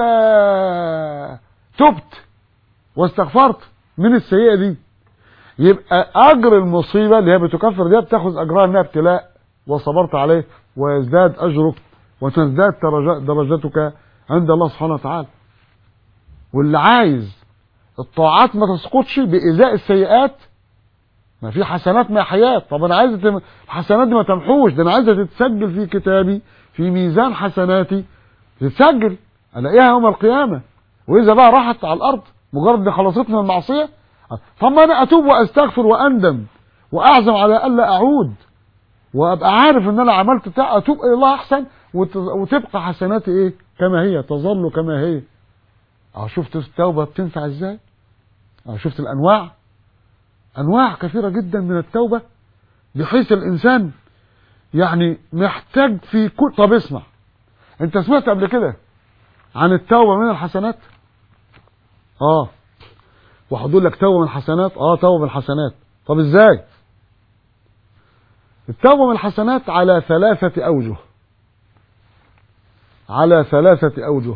Speaker 1: تبت واستغفرت من السيئة دي، يبقى أجر المصيبة اللي هي بتكفر دي بتاخذ أجرها إنها ابتلاء وصبرت عليه، ويزداد أجرك وتزداد درجتك عند الله سبحانه وتعالى. واللي عايز الطاعات ما تسقطش بإزاء السيئات، ما في حسنات ماحيات، طب أنا عايز الحسنات دي ما تمحوش، ده أنا عايزها تتسجل في كتابي في ميزان حسناتي، تتسجل ألاقيها يوم القيامة. وإذا بقى راحت على الأرض مجرد دي خلصتني من المعصية، طب ما أنا أتوب وأستغفر وأندم وأعزم على ألا أعود، وابقى عارف ان انا عملت بتاع، اتوب الى الله احسن، وتبقى حسناتي ايه؟ كما هي، تظل كما هي. اه شفت التوبه بتنفع ازاي؟ اه شفت الانواع؟ انواع كثيره جدا من التوبه، بحيث الانسان يعني محتاج في كل. طب اسمع، انت سمعت قبل كده عن التوبه من الحسنات؟ اه واحد يقول لك توبه من الحسنات، اه توبه من الحسنات. طب ازاي؟ التوبة من الحسنات على ثلاثة أوجه، على ثلاثة أوجه،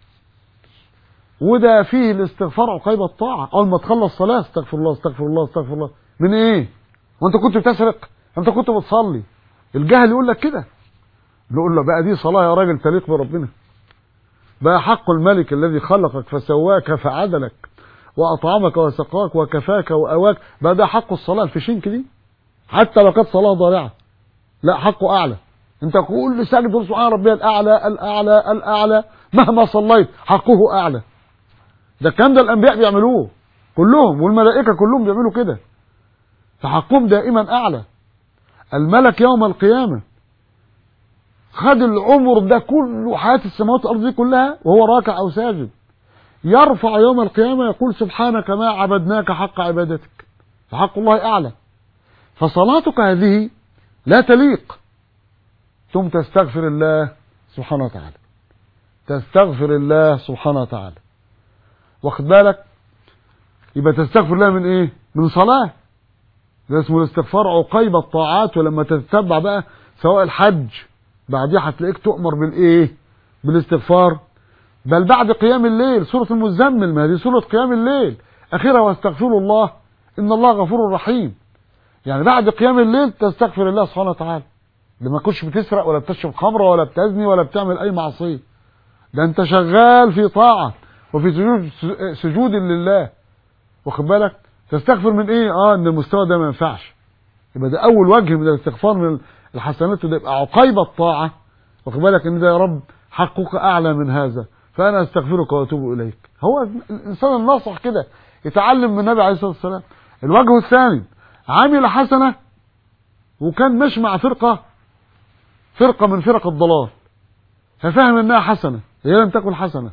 Speaker 1: وده فيه الاستغفار عقيب الطاعة. أول ما تخلص صلاة استغفر الله استغفر الله استغفر الله. من إيه؟ وأنت كنت بتسرق؟ أنت كنت بتصلي؟ الجاهل يقول لك كده، نقول له بقى دي صلاة يا راجل تليق بربنا، بقى حق الملك الذي خلقك فسواك فعدلك وأطعمك وسقاك وكفاك وأواك، بقى ده حق الصلاة الفشنك دي، حتى لو كانت صلاة ضارعة، لا حقه أعلى. أنت كل ساجد سبحان ربي الأعلى الأعلى الأعلى، مهما صليت حقه أعلى. ده الكلام ده الانبياء بيعملوه كلهم، والملائكه كلهم بيعملوا كده، فحقهم دائما اعلى. الملك يوم القيامه خد العمر ده كله، حياه السماوات والارض دي كلها وهو راكع او ساجد، يرفع يوم القيامه يقول سبحانك ما عبدناك حق عبادتك، فحق الله اعلى. فصلاتك هذه لا تليق، ثم تستغفر الله سبحانه وتعالى، تستغفر الله سبحانه وتعالى، واخد بالك؟ يبقى تستغفر الله من ايه؟ من صلاة. ده اسمه الاستغفار عقيب الطاعات. ولما تتبع بقى سواء الحج بعديها هتلاقيك تؤمر بالايه؟ بالاستغفار. بل بعد قيام الليل، سورة المزمل، ما هذه سورة قيام الليل اخيرا واستغفروا الله ان الله غفور رحيم. يعني بعد قيام الليل تستغفر الله سبحانه وتعالى، لما كنتش بتسرق ولا بتشرب خمره ولا بتزني ولا بتعمل اي معصيه، ده انت شغال في طاعه وفي سجود سجود لله، واخد بالك؟ تستغفر من ايه؟ اه ان المستوى ده ما ينفعش. يبقى ده اول وجه من الاستغفار من الحسنات، ده يبقى عقيب الطاعه، واخد بالك؟ ان ده يا رب حقك اعلى من هذا، فانا استغفرك واتوب اليك. هو الانسان الناصح كده يتعلم من النبي عليه الصلاه والسلام. الوجه الثاني، عامل حسنه وكان ماشي مع فرقه فرقه من فرق الضلال، ففهم انها حسنه، هي لم تكن حسنه.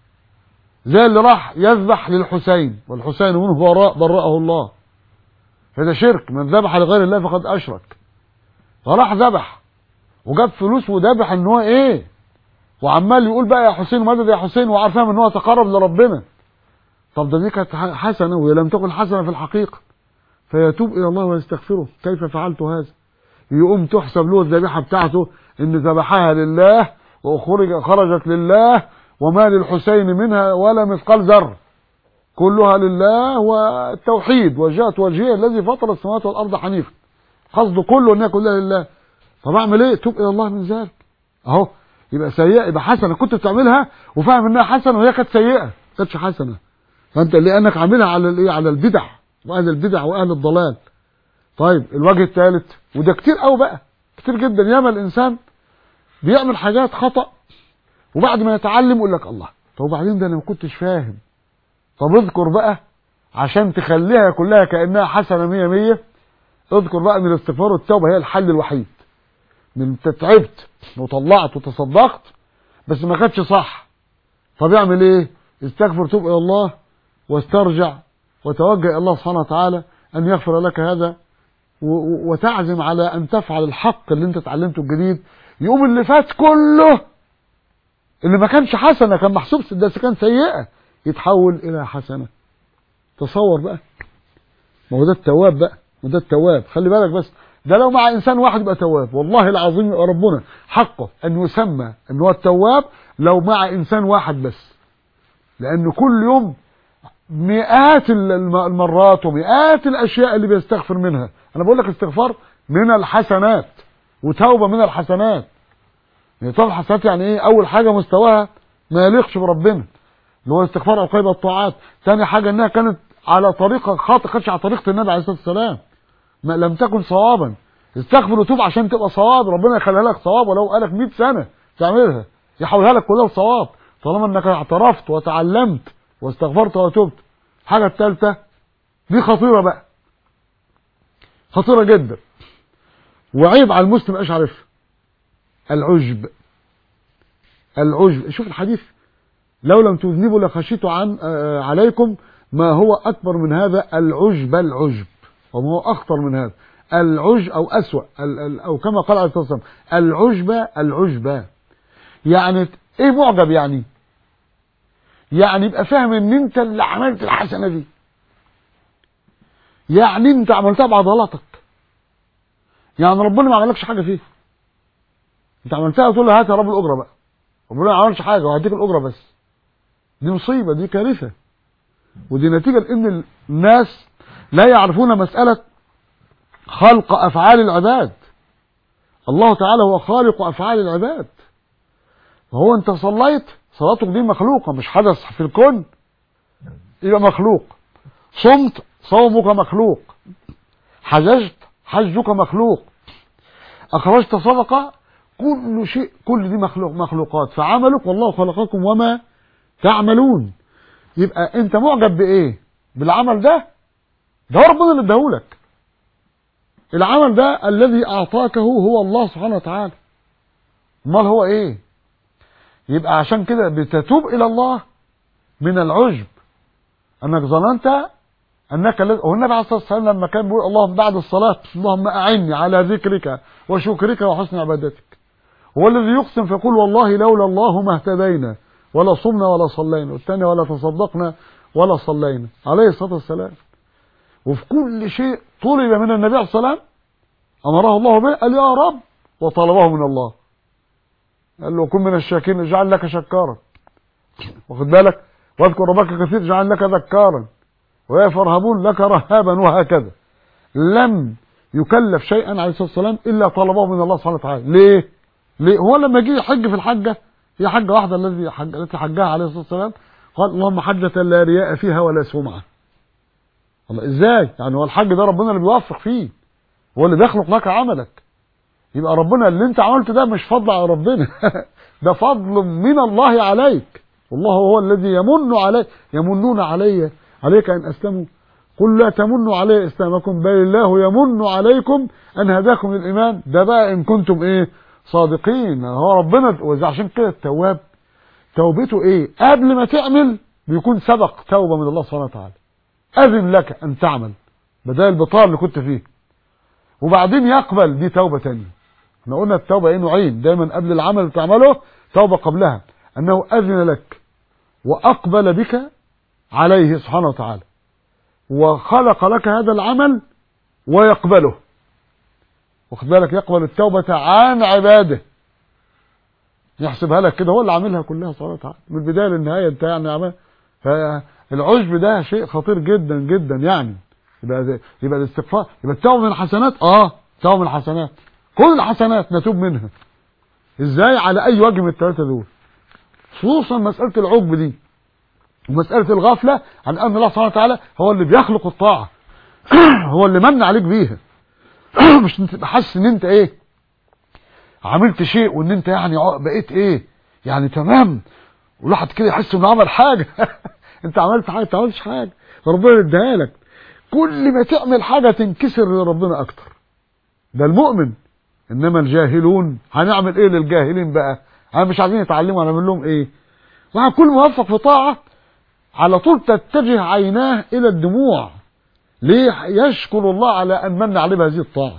Speaker 1: زي اللي راح يذبح للحسين والحسين منه براء برأه الله، فده شرك. من ذبح لغير الله فقد اشرك. فراح ذبح وجاب فلوس وذبح ان هو ايه، وعمال يقول بقى يا حسين مدد يا حسين، وعارفهم ان هو تقرب لربنا. طب ده دي كانت حسنه وهي لم تكن حسنه في الحقيقه، فيتوب الى الله ويستغفره، كيف فعلت هذا؟ يقوم تحسب له الذبيحه بتاعته ان ذبحها لله وخرج خرجت لله، وما للحسين منها ولا مثقال ذر، كلها لله والتوحيد وجهت وجهه الذي فطر السماوات والارض حنيفا، قصده كله انها كلها لله. طب اعمل ايه؟ توب الى الله من ذلك. اهو يبقى سيئه، يبقى حسنه كنت بتعملها وفاهم انها حسنه وهي كانت سيئه، ما كانتش حسنه، فانت لانك عاملها على الايه؟ على البدع واهل البدع واهل الضلال. طيب الوجه الثالث، وده كتير قوي بقى، كتير جدا، ياما الانسان بيعمل حاجات خطأ وبعد ما يتعلم يقول لك الله، طب وبعدين ده انا ما كنتش فاهم. طب اذكر بقى عشان تخليها كلها كأنها حسنة مية مية، اذكر بقى ان الاستغفار والتوبة هي الحل الوحيد. من انت تعبت وطلعت وتصدقت بس ما كانتش صح، طب يعمل ايه؟ استغفر، توب الى الله واسترجع وتوجه الى الله سبحانه وتعالى ان يغفر لك هذا، وتعزم على ان تفعل الحق اللي انت اتعلمته الجديد. يقوم اللي فات كله اللي ما كانش حسنه، كان محسوب ده كان سيئه، يتحول الى حسنه. تصور بقى، ما هو ده التواب بقى، وده التواب. خلي بالك بس، ده لو مع انسان واحد يبقى تواب، والله العظيم يبقى ربنا حقه ان يسمى ان هو التواب لو مع انسان واحد بس، لان كل يوم مئات المرات ومئات الاشياء اللي بيستغفر منها. انا بقول لك استغفار من الحسنات وتوبه من الحسنات. يعني توبه الحسنات يعني ايه؟ اول حاجه مستواها ما يليقش بربنا اللي هو استغفار عقيب الطاعات. ثاني حاجه انها كانت على طريقه خاطئه، كانتش على طريقه النبي عليه الصلاه والسلام، ما لم تكن صوابا. استغفر وتوب عشان تبقى صواب، ربنا يخليها لك صواب، ولو قالك مئة سنه تعملها يحولها لك كلها صواب، طالما انك اعترفت وتعلمت واستغفرت وتوبت. الحاجه الثالثه دي خطيره بقى، خطيره جدا، وعيب على المسلم ايش عارف، العجب. العجب، شوف الحديث، لو لم تذنبوا لخشيت عن عليكم ما هو اكبر من هذا، العجب. العجب وما هو اخطر من هذا، العجب او اسوأ، او كما قال عليه الصلاه والسلام العجب. العجب يعني ايه؟ معجب يعني يعني يبقى فاهم ان انت اللي عملت الحسنه دي، يعني انت عملتها بعضلاتك، يعني ربنا ما عملكش حاجه فيه، انت عملتها وتقول له هات يا رب الاجره بقى، ربنا ما عملش حاجه وهديك الاجره بس. دي مصيبه، دي كارثه، ودي نتيجه لان الناس لا يعرفون مساله خلق افعال العباد. الله تعالى هو خالق افعال العباد، فهو انت صليت صلاتك دي مخلوقه، مش حدث في الكون، يبقى مخلوق. صمت صومك مخلوق، حججت حجك مخلوق، اخرجت صدقه، كل شيء، كل دي مخلوق مخلوقات. فعملك والله خلقكم وما تعملون. يبقى انت معجب بايه؟ بالعمل ده؟ ده هو ربنا اللي اداهولك. العمل ده الذي اعطاكه هو الله سبحانه وتعالى. امال هو ايه؟ يبقى عشان كده بتتوب الى الله من العجب انك ظننت انك لازم. والنبي عليه الصلاه والسلام لما كان بيقول اللهم بعد الصلاه اللهم اعني على ذكرك وشكرك وحسن عبادتك، هو الذي يقسم فيقول والله لولا الله ما اهتدينا ولا صمنا ولا صلينا، والثاني ولا تصدقنا ولا صلينا، عليه الصلاه والسلام. وفي كل شيء طلب من النبي عليه الصلاه والسلام امره الله به، قال يا رب وطلبه من الله، قال له كن من الشاكرين اجعل لك شكارا، واخد بالك، واذكر ربك كثير اجعل لك ذكارا، ويا فرهبون لك رهابا، وهكذا. لم يكلف شيئا عليه الصلاه والسلام الا طلبه من الله سبحانه وتعالى. ليه؟ ليه؟ هو لما جه يحج في الحجه، هي حجه واحده الذي حج... التي حجها عليه الصلاه والسلام، قال اللهم حجه لا رياء فيها ولا سمعه. الله، ازاي؟ يعني هو الحج ده ربنا اللي بيوفق فيه، هو اللي بيخلق لك عملك. يبقى ربنا اللي انت عملته ده مش فضل على ربنا ده فضل من الله عليك. والله هو الذي يمن عليك، يمنون علي عليك ان اسلموا، قل لا تمنوا علي اسلامكم بل الله يمن عليكم ان هداكم للايمان. ده بقى ان كنتم ايه؟ صادقين. هو ربنا، وعشان كده التواب توبته ايه؟ قبل ما تعمل بيكون سبق توبه من الله سبحانه وتعالى، اذن لك ان تعمل بدل البطال اللي كنت فيه، وبعدين يقبل دي توبه ثانيه. احنا قلنا التوبه ايه؟ نوعين دايما قبل العمل اللي تعمله، توبه قبلها انه اذن لك واقبل بك عليه سبحانه وتعالى، وخلق لك هذا العمل ويقبله، واخد بالك، يقبل التوبه عن عباده، يحسبها لك كده، هو اللي عاملها كلها سبحانه وتعالى من البدايه للنهايه، انت يعني عمل. فالعجب ده شيء خطير جدا جدا. يعني يبقى يبقى الاستغفار، يبقى التوبه من الحسنات. اه توبه من الحسنات، كل الحسنات نتوب منها. ازاي؟ على اي وجه من الثلاثه دول، خصوصا مساله العجب دي ومساله الغفله عن ان الله سبحانه وتعالى هو اللي بيخلق الطاعه هو اللي من عليك بيها مش انت تبقى حاسس ان انت ايه عملت شيء، وان انت يعني بقيت ايه يعني تمام، والواحد كده يحس انه عمل حاجه انت عملت حاجه، انت عملتش حاجه، ربنا اداها لك. كل ما تعمل حاجه تنكسر لربنا اكتر، ده المؤمن. انما الجاهلون هنعمل ايه للجاهلين بقى؟ انا مش عايزين يتعلموا، هنعمل لهم ايه؟ وعلى كل موفق في طاعه على طول تتجه عيناه الى الدموع. ليه؟ يشكر الله على ان من عليه بهذه الطاعه،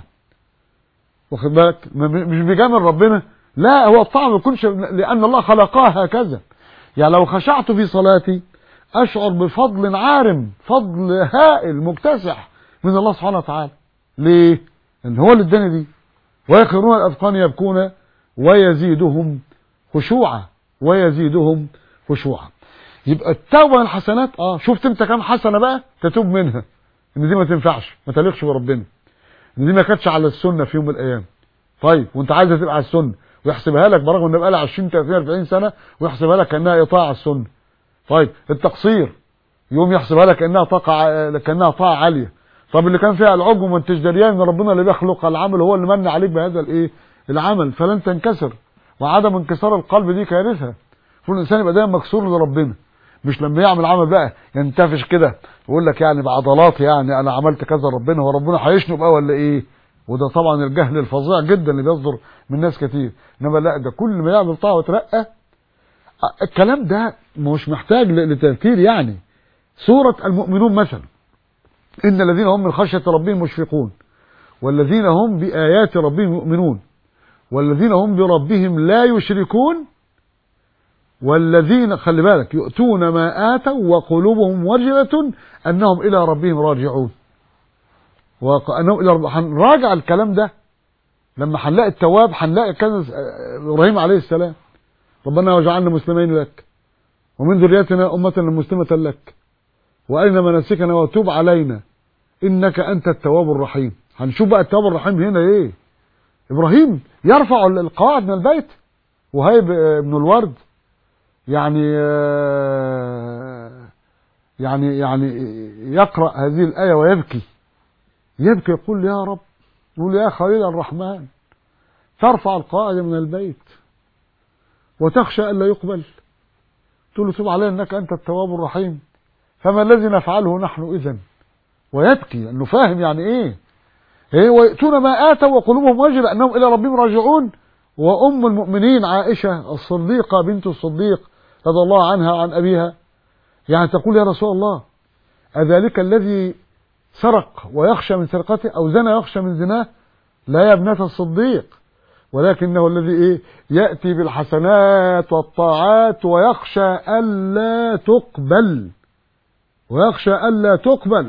Speaker 1: واخد بالك، مش بيجامل ربنا، لا، هو الطاعه ما يكونش لان الله خلقها هكذا. يعني لو خشعت في صلاتي اشعر بفضل عارم، فضل هائل مكتسح من الله سبحانه وتعالى. ليه؟ ان هو اللي اداني دي. ويخرون الاذقان يبكون ويزيدهم خشوعا، ويزيدهم خشوعا. يبقى التوبه من الحسنات. اه شفت انت كام حسنه بقى تتوب منها، ان دي ما تنفعش، ما تليقش بربنا، ان دي ما كانتش على السنه في يوم من الايام. طيب وانت عايزه تبقى على السنه، ويحسبها لك برغم ان بقى لها عشرين ثلاثين أربعين سنه، ويحسبها لك كانها اطاعه على السنه. طيب التقصير يوم يحسبها لك كانها طاقه، كانها طاعه عاليه. طب اللي كان فيها العجب وما انتش دريان ان ربنا اللي بيخلق العمل هو اللي من عليك بهذا الايه العمل، فلن تنكسر. وعدم انكسار القلب دي كارثه. المفروض الانسان يبقى دايما مكسور لربنا، مش لما يعمل عمل بقى ينتفش كده ويقول لك يعني بعضلات يعني انا عملت كذا ربنا، هو ربنا هيشنق بقى ولا ايه؟ وده طبعا الجهل الفظيع جدا اللي بيصدر من ناس كتير. انما لا، ده كل ما يعمل طاعه وترقى. الكلام ده مش محتاج لتفكير. يعني سوره المؤمنون مثلا، ان الذين هم من خشيه ربهم مشفقون، والذين هم بايات ربهم يؤمنون، والذين هم بربهم لا يشركون، والذين خلي بالك يؤتون ما آتوا وقلوبهم وجلة أنهم إلى ربهم راجعون. وأنهم إلى ربهم هنراجع الكلام ده لما هنلاقي التواب، هنلاقي كان إبراهيم عليه السلام ربنا وجعلنا مسلمين لك ومن ذريتنا أمة مسلمة لك وأرنا مناسكنا وتوب علينا إنك أنت التواب الرحيم. هنشوف بقى التواب الرحيم هنا إيه. إبراهيم يرفع القواعد من البيت وهيب ابن الورد يعني يعني يعني يقرأ هذه الآية ويبكي، يبكي يقول يا رب، يقول يا خليل الرحمن ترفع القواعد من البيت وتخشى ألا يقبل، تقول له تب علي انك انت التواب الرحيم، فما الذي نفعله نحن اذا؟ ويبكي لانه فاهم يعني ايه ايه ويأتون ما اتوا وقلوبهم وجلة انهم الى ربهم راجعون. وام المؤمنين عائشة الصديقة بنت الصديق رضي الله عنها عن ابيها يعني تقول يا رسول الله اذلك الذي سرق ويخشى من سرقته او زنى يخشى من زناه؟ لا يا ابنة الصديق، ولكنه الذي ايه يأتي بالحسنات والطاعات ويخشى ألا تقبل ويخشى ألا تقبل.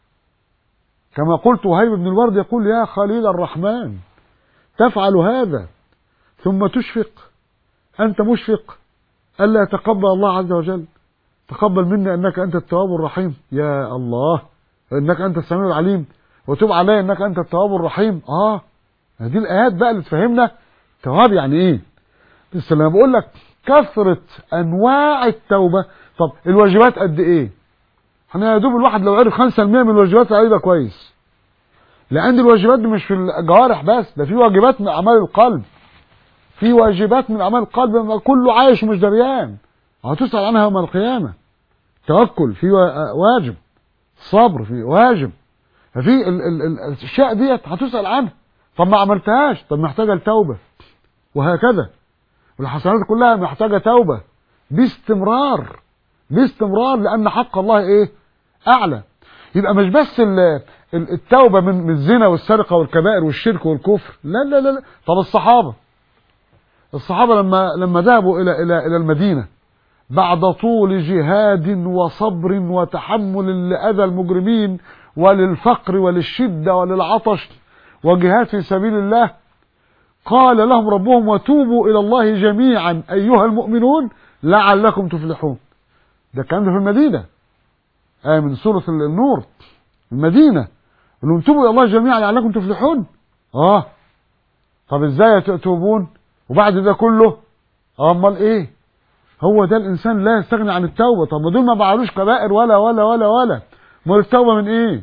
Speaker 1: كما قلت وهيب بن الورد يقول يا خليل الرحمن تفعل هذا ثم تشفق، أنت مشفق ألا يتقبل الله عز وجل؟ تقبل منا أنك أنت التواب الرحيم يا الله، أنك أنت السميع العليم، وتب علي أنك أنت التواب الرحيم. آه هذه الآيات بقى اللي تفهمنا تواب يعني إيه. بس لما بقول لك كثرة أنواع التوبة، طب الواجبات قد إيه؟ احنا يا دوب الواحد لو عرف خمسة بالمية من الواجبات هيبقى كويس، لأن الواجبات دي مش في الجوارح بس، ده في واجبات من أعمال القلب، في واجبات من أعمال القلب كله عايش ومش دريان، هتسأل عنها يوم القيامة. توكل في واجب، صبر في واجب، ففي ال ال ال الأشياء ديت هتسأل عنها، طب ما عملتهاش، طب محتاجة التوبة، وهكذا. والحسنات كلها محتاجة توبة باستمرار باستمرار، لأن حق الله إيه؟ أعلى. يبقى مش بس التوبة من الزنا والسرقة والكبائر والشرك والكفر، لا لا لا. طب الصحابة الصحابة لما لما ذهبوا إلى إلى إلى المدينة بعد طول جهاد وصبر وتحمل لأذى المجرمين وللفقر وللشدة وللعطش وجهاد في سبيل الله، قال لهم ربهم وتوبوا إلى الله جميعا أيها المؤمنون لعلكم تفلحون. ده كان في المدينة، آية من سورة النور، المدينة لهم توبوا إلى الله جميعا لعلكم تفلحون. آه طب إزاي تتوبون وبعد ده كله؟ آه أمال إيه؟ هو ده الإنسان لا يستغني عن التوبة. طب دول ما بعلوش كبائر ولا ولا ولا ولا ما التوبة من إيه؟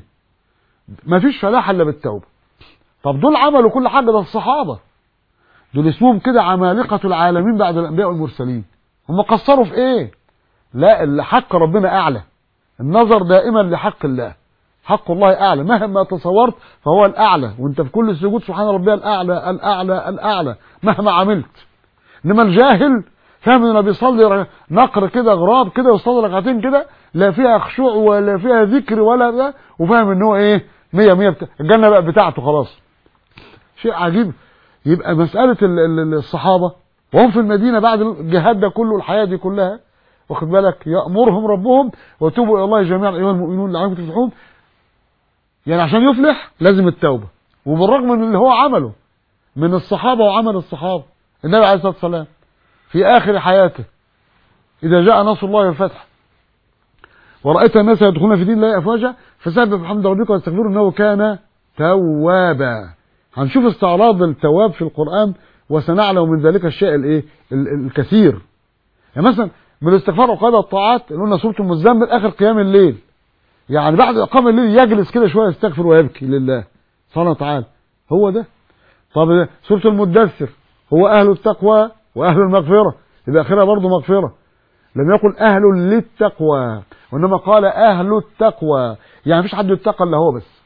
Speaker 1: ما فيش فلاح إلا بالتوبة. طب دول عملوا كل حاجة، ده الصحابة دول اسمهم كده عمالقة العالمين بعد الأنبياء والمرسلين. هم قصروا في إيه؟ لا، اللي حق ربنا أعلى، النظر دائما لحق الله، حق الله أعلى مهما تصورت فهو الأعلى، وانت في كل السجود سبحان ربي الأعلى الأعلى الأعلى مهما عملت. إنما الجاهل فاهم انه بيصلي نقر كده غراب كده ويصلي ركعتين كده لا فيها خشوع ولا فيها ذكر ولا ده، وفاهم ان هو ايه مية مية بتا... الجنة بقى بتاعته خلاص. شيء عجيب. يبقى مسألة الصحابة وهم في المدينة بعد الجهاد ده كله الحياة دي كلها، واخد بالك، يأمرهم ربهم وتوبوا إلى الله جميعا أيها المؤمنون لعلكم تفلحون. يعني عشان يفلح لازم التوبة، وبالرغم من اللي هو عمله من الصحابة وعمل الصحابة. النبي عليه الصلاة والسلام في آخر حياته إذا جاء نصر الله والفتح ورأيت الناس يدخلون في دين الله أفواجا فسبح بحمد ربك واستغفره إنه كان توابا. هنشوف استعراض التواب في القرآن وسنعلم من ذلك الشيء الايه الكثير. يعني مثلا من الاستغفار وقضاء الطاعات اللي قلنا سورة المزمل آخر قيام الليل، يعني بعد إقام الليل يجلس كده شوية يستغفر ويبكي لله سبحانه وتعالى، هو ده. طب سورة المدثر هو أهل التقوى وأهل المغفرة، يبقى آخرها برضه مغفرة. لم يقل أهل للتقوى وإنما قال أهل التقوى، يعني مفيش حد يتقى إلا هو بس،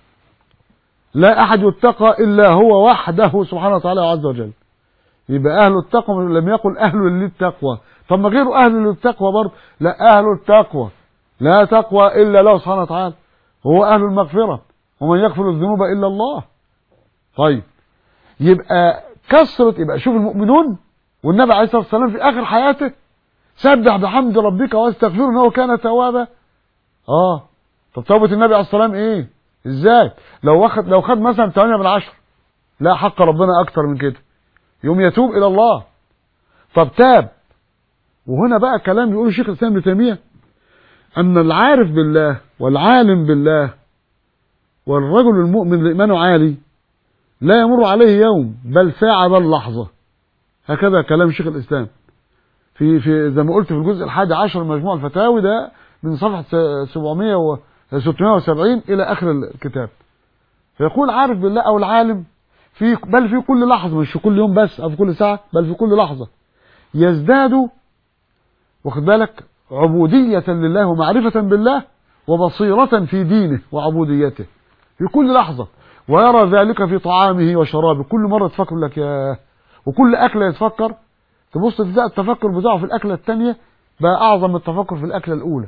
Speaker 1: لا أحد يتقى إلا هو وحده سبحانه وتعالى عز وجل. يبقى أهل التقوى لم يقل أهل للتقوى. طب ما غيره أهل للتقوى برضه، لا أهل التقوى لا تقوى إلا له سبحانه وتعالى، هو أهل المغفرة ومن يغفر الذنوب إلا الله. طيب يبقى كثرة، يبقى شوف المؤمنون والنبي عليه الصلاة والسلام في آخر حياته سبح بحمد ربك واستغفره انه كان توابا. اه طب توبة النبي عليه الصلاة والسلام ايه؟ ازاي؟ لو واخد لو خد مثلا ثمانية من عشرة، لا حق ربنا اكتر من كده، يوم يتوب الى الله. طب تاب، وهنا بقى كلام يقول الشيخ الاسلام ابن تيمية ان العارف بالله والعالم بالله والرجل المؤمن اللي ايمانه عالي لا يمر عليه يوم بل ساعة بل لحظة. هكذا كلام شيخ الاسلام في في زي ما قلت في الجزء الحادي عشر من مجموع الفتاوي، ده من صفحة سبعمية و ستمائة وسبعين إلى آخر الكتاب. فيقول عارف بالله أو العالم في بل في كل لحظة، مش في كل يوم بس أو في كل ساعة، بل في كل لحظة يزداد، واخد بالك، عبودية لله ومعرفة بالله وبصيرة في دينه وعبوديته في كل لحظة، ويرى ذلك في طعامه وشرابه. كل مرة تفكر لك يا، وكل أكلة يتفكر، تبص تلاقي التفكر بتاعه في الأكلة الثانية بقى أعظم من التفكر في الأكلة الأولى،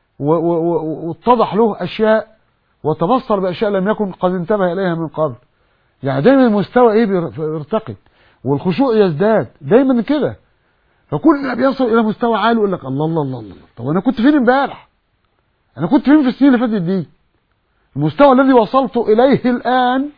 Speaker 1: واتضح له أشياء وتبصر بأشياء لم يكن قد انتبه إليها من قبل. يعني دايما المستوى إيه بيرتقي والخشوع يزداد دايما كده. فكل ما بيصل إلى مستوى عالي يقول لك الله الله الله الله، طب أنا كنت فين امبارح؟ أنا كنت فين في السنين اللي فاتت دي؟ المستوى الذي وصلت إليه الآن،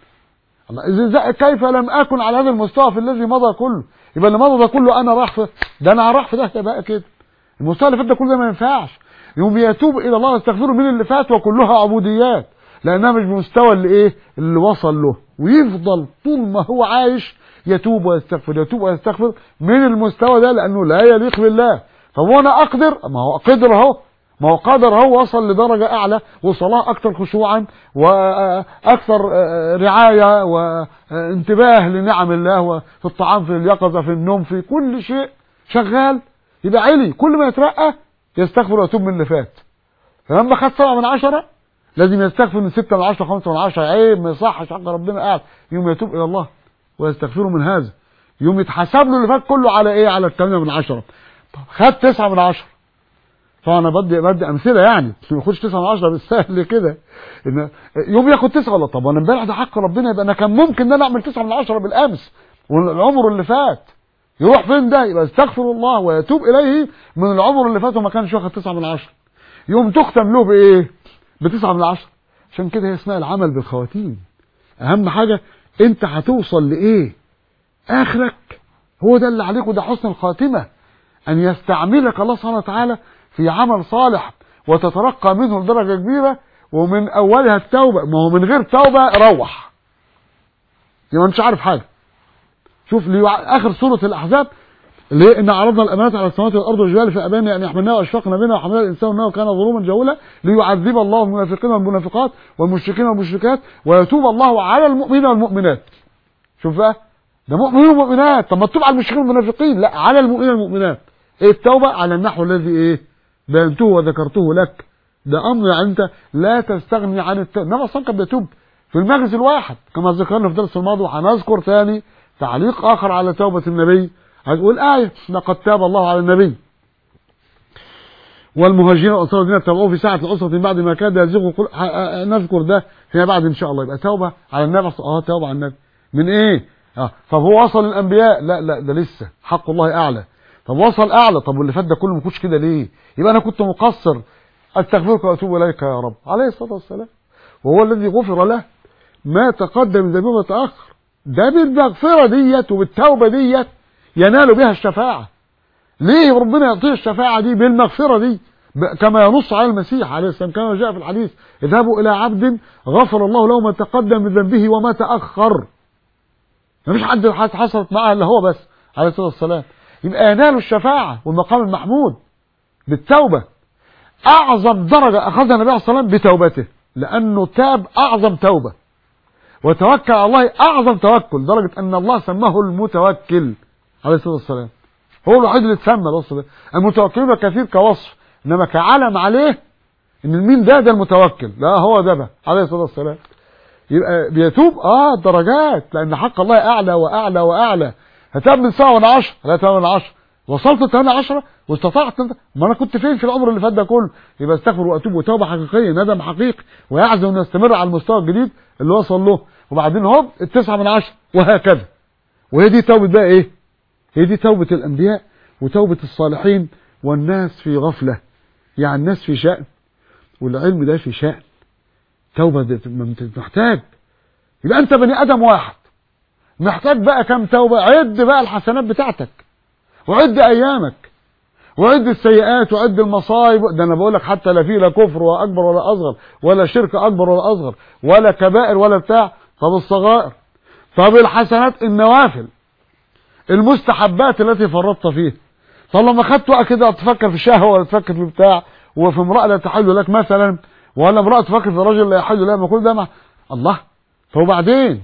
Speaker 1: الله كيف لم أكن على هذا المستوى في الذي مضى كله؟ يبقى اللي مضى ده كله أنا راح في ده، أنا راح في ده بقى كده. المستوى اللي فات ده كله ما ينفعش. يوم يتوب إلى الله ويستغفره من اللي فات وكلها عبوديات، لأنها مش بمستوى اللي إيه اللي وصل له، ويفضل طول ما هو عايش يتوب ويستغفر يتوب ويستغفر من المستوى ده، لأنه لا يليق بالله. طب وانا أقدر؟ ما هو قدر اهو، ما هو قادر اهو، وصل لدرجة أعلى وصلاة أكثر خشوعا وأكثر رعاية وانتباه لنعم الله، وفي الطعام في اليقظة في النوم في كل شيء شغال. يبقى علي كل ما يترقى يستغفر ويتوب من اللي فات. فلما خد سبعة من عشرة لازم يستغفر من ستة من عشرة خمسة من عشرة، عيب ما يصحش حق ربنا قاعد. يوم يتوب إلى الله ويستغفره من هذا، يوم يتحسب له اللي فات كله على ايه؟ على الثمانية من عشرة. طب خد تسعة من عشرة، فانا بدي بدي امثله يعني، ما ياخدش تسعة من عشرة بالسهل كده. ان يوم ياخد تسعة، ولا طب انا امبارح ده حق ربنا، يبقى انا كان ممكن ان انا اعمل تسعة من عشرة بالامس والعمر اللي فات، يروح فين ده؟ يبقى استغفر الله ويتوب اليه من العمر اللي فات وما كانش واخد تسعة من عشرة. يوم تختم له بايه؟ بتسعة من عشرة. عشان كده هي اسمها العمل بالخواتيم. اهم حاجه انت هتوصل لايه؟ اخرك هو ده اللي عليك، وده حسن الخاتمه، ان يستعملك الله سبحانه وتعالى في عمل صالح وتترقى منه لدرجه كبيره، ومن اولها التوبه. ما هو من غير توبه روح يبقى مش عارف حاجه. شوف لي اخر سوره الاحزاب اللي ان عرضنا الامانات على السماوات والارض والجبال فابين ان يحملنها واشفقنا منها وحملها الانسان انه كان ظلوما جهولا ليعذب الله المنافقين والمنافقات والمشركين والمشركات ويتوب الله على المؤمنين والمؤمنات. شوف بقى، ده مؤمنين ومؤمنات، طب ما تتوب على المشركين والمنافقين؟ لا، على المؤمنين والمؤمنات. ايه التوبه؟ على النحو الذي ايه بينته وذكرته لك. ده امر يعني انت لا تستغني عن التوبه. النبي صلى الله عليه وسلم بيتوب في المجلس الواحد كما ذكرنا في درس الماضي، وهنذكر ثاني تعليق اخر على توبه النبي. هتقول آية لقد تاب الله على النبي والمهاجرين والأنصار الذين اتبعوه في ساعة العسرة من بعد ما كاد يزيغ. نذكر ده فيما بعد إن شاء الله. يبقى توبة على النبي. اه توبة على النبي من إيه؟ اه طب هو وصل للأنبياء؟ لا لا، ده لسه حق الله أعلى. طب وصل أعلى، طب واللي فات ده كله ما كنتش كده ليه؟ يبقى أنا كنت مقصر. أستغفرك وأتوب إليك يا رب عليه الصلاة والسلام، وهو الذي غفر له ما تقدم من ذنبه وما تأخر. ده بالمغفرة ديت وبالتوبة ديت ينال بها الشفاعة. ليه ربنا يعطيه الشفاعة دي؟ بالمغفرة دي، كما ينص على المسيح عليه السلام كما جاء في الحديث: اذهبوا إلى عبد غفر الله له ما تقدم من ذنبه وما تأخر. مفيش حد حصلت معه إلا هو بس عليه الصلاة والسلام. يبقى ينال الشفاعة والمقام المحمود بالتوبة. أعظم درجة أخذها النبي عليه الصلاة والسلام بتوبته، لأنه تاب أعظم توبة وتوكل على الله أعظم توكل، درجة أن الله سماه المتوكل عليه الصلاة والسلام. هو الوحيد اللي اتسمى الوصف ده. المتوكلون كثير كوصف، انما كعلم عليه ان مين ده؟ ده المتوكل. لا، هو ده بقى عليه الصلاة والسلام. يبقى بيتوب اه درجات، لان حق الله اعلى واعلى واعلى. هتاب من سبعة من عشرة، لا ثمانية من عشرة، وصلت ثمانية من عشرة واستطعت. ما انا كنت فين في العمر اللي فات ده كله؟ يبقى استغفر واتوب وتوبه حقيقيه، ندم حقيقي، ويعزم انه يستمر على المستوى الجديد اللي وصل له. وبعدين هوب التسعة من عشرة، وهكذا. وهي دي توبه بقى ايه؟ هي دي توبة الأنبياء وتوبة الصالحين. والناس في غفلة، يعني الناس في شأن والعلم ده في شأن. توبة ده محتاج. يبقى أنت بني آدم واحد محتاج بقى كم توبة؟ عد بقى الحسنات بتاعتك، وعد أيامك، وعد السيئات، وعد المصايب. ده أنا بقول لك حتى لا فيه لا كفر ولا أكبر ولا أصغر، ولا شرك أكبر ولا أصغر، ولا كبائر ولا بتاع. طب الصغائر، طب الحسنات، النوافل، المستحبات التي فرطت فيها. طب لما خدت وقت كده تفكر في شهوه ولا تفكر في بتاع، وفي امراه لا تحل لك مثلا، ولا امراه تفكر في رجل لا يحل لها، ما كل ده مع الله. فوبعدين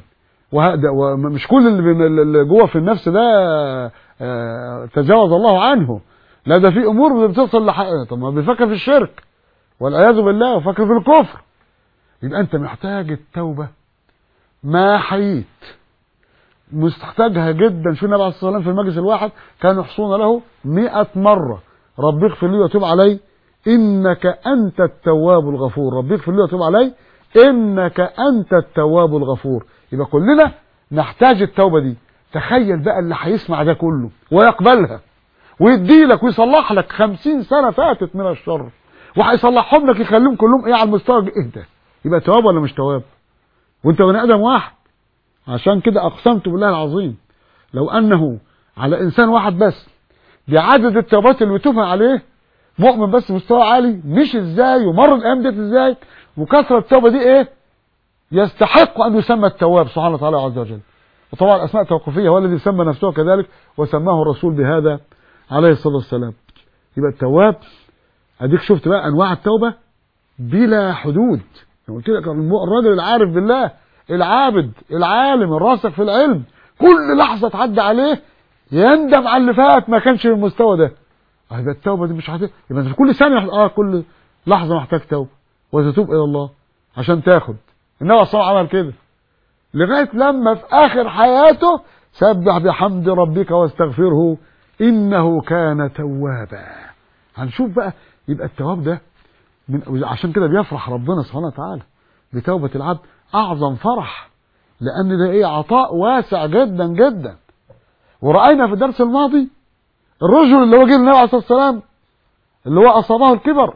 Speaker 1: ومش كل اللي جوه في النفس ده تجاوز الله عنه. لا ده في امور بتصل لح... طب ما بيفكر في الشرك والعياذ بالله وفكر في الكفر. يبقى انت محتاج التوبه ما حييت، محتاجها جدا. شو النبي عليه الصلاه والسلام في المجلس الواحد كانوا يحصون له مئة مره: ربي اغفر لي وتوب علي انك انت التواب الغفور، ربي اغفر لي وتوب علي انك انت التواب الغفور. يبقى كلنا نحتاج التوبه دي. تخيل بقى اللي هيسمع ده كله ويقبلها ويدي لك ويصلح لك خمسين سنه فاتت من الشر، وهيصلحهم لك يخليهم كلهم ايه على المستوى اهدى. يبقى تواب ولا مش تواب؟ وانت بني ادم واحد. عشان كده اقسمت بالله العظيم لو انه على انسان واحد بس بعدد التوبات اللي بتوفى عليه مؤمن بس مستوى عالي، مش ازاي ومر الايام ديت ازاي وكثره التوبه دي ايه، يستحق ان يسمى التواب سبحانه وتعالى عز وجل. وطبعا الاسماء توقيفيه، هو الذي سمى نفسه كذلك وسماه الرسول بهذا عليه الصلاه والسلام. يبقى التواب اديك شفت بقى انواع التوبه بلا حدود. قلت لك الراجل العارف بالله العابد العالم الراسخ في العلم كل لحظه تعدي عليه يندم على اللي فات ما كانش بالمستوى ده. يبقى التوبه دي مش هت... يبقى في كل ثانيه اه كل لحظه محتاج توبه وتتوب الى الله عشان تاخد. النبي صلى الله عليه وسلم عمل كده لغايه لما في اخر حياته سبح بحمد ربك واستغفره انه كان توابا. هنشوف بقى. يبقى التواب ده من عشان كده بيفرح ربنا سبحانه وتعالى بتوبه العبد اعظم فرح، لان ده ايه عطاء واسع جدا جدا. ورأينا في الدرس الماضي الرجل اللي هو جه للنبي عليه الصلاه والسلام اللي هو اصابه الكبر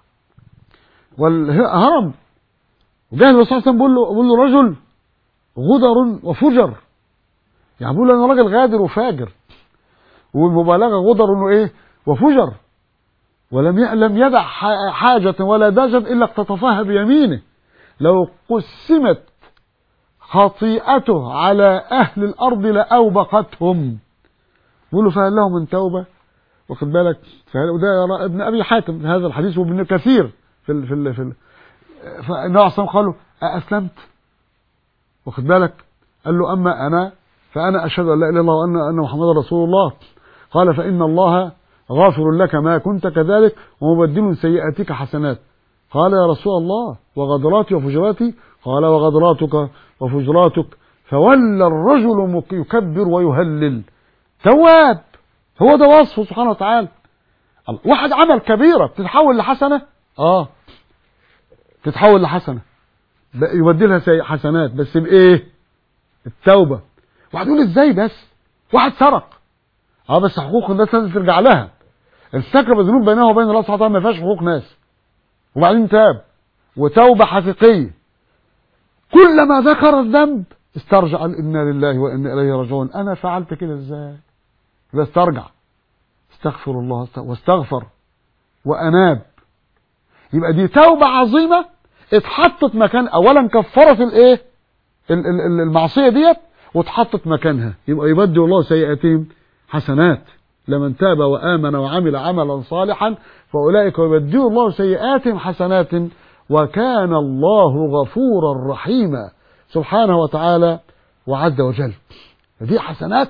Speaker 1: والهرم، وجاء الرسول صلى الله عليه وسلم بيقول له بيقول له رجل غدر وفجر، يعني بيقول له انا راجل غادر وفاجر، والمبالغه غدر انه ايه وفجر، ولم لم يدع حاجه ولا داجا الا اقتطفها بيمينه، لو قسمت خطيئته على اهل الارض لاوبقتهم. بيقول له فهل له من توبه؟ واخد بالك؟ وده ابن ابي حاتم هذا الحديث وابن كثير في ال في ال في ال فالنبي عليه الصلاه والسلام قال له أأسلمت؟ واخد بالك؟ قال له اما انا فانا اشهد ان لا اله الا الله وان ان محمدا رسول الله. قال فان الله غافر لك ما كنت كذلك ومبدل سيئاتك حسنات. قال يا رسول الله وغدراتي وفجراتي؟ قال وغدراتك وفجراتك. فولى الرجل يكبر ويهلل. تواب، هو ده وصفه سبحانه وتعالى. واحد عمل كبيره بتتحول لحسنه، اه تتحول لحسنه يبدلها حسنات، بس بايه؟ التوبه. واحد يقول ازاي بس؟ واحد سرق، اه بس حقوق الناس لازم ترجع لها. ارتكب الذنوب بينه وبين الله سبحانه وتعالى ما فيهاش حقوق ناس، وبعدين تاب وتوبه حقيقيه. كلما ذكر الذنب استرجع قال انا لله وانا اليه راجعون. انا فعلت كده ازاي؟ بس استرجع استغفر الله واستغفر واناب. يبقى دي توبه عظيمه اتحطت مكان، اولا كفرت الايه المعصيه ديت واتحطت مكانها. يبقى يبدل الله سيئاتهم حسنات. لمن تاب وامن وعمل عملا صالحا فاولئك يبدل الله سيئاتهم حسنات وكان الله غفورا رحيما سبحانه وتعالى وعز وجل. دي حسنات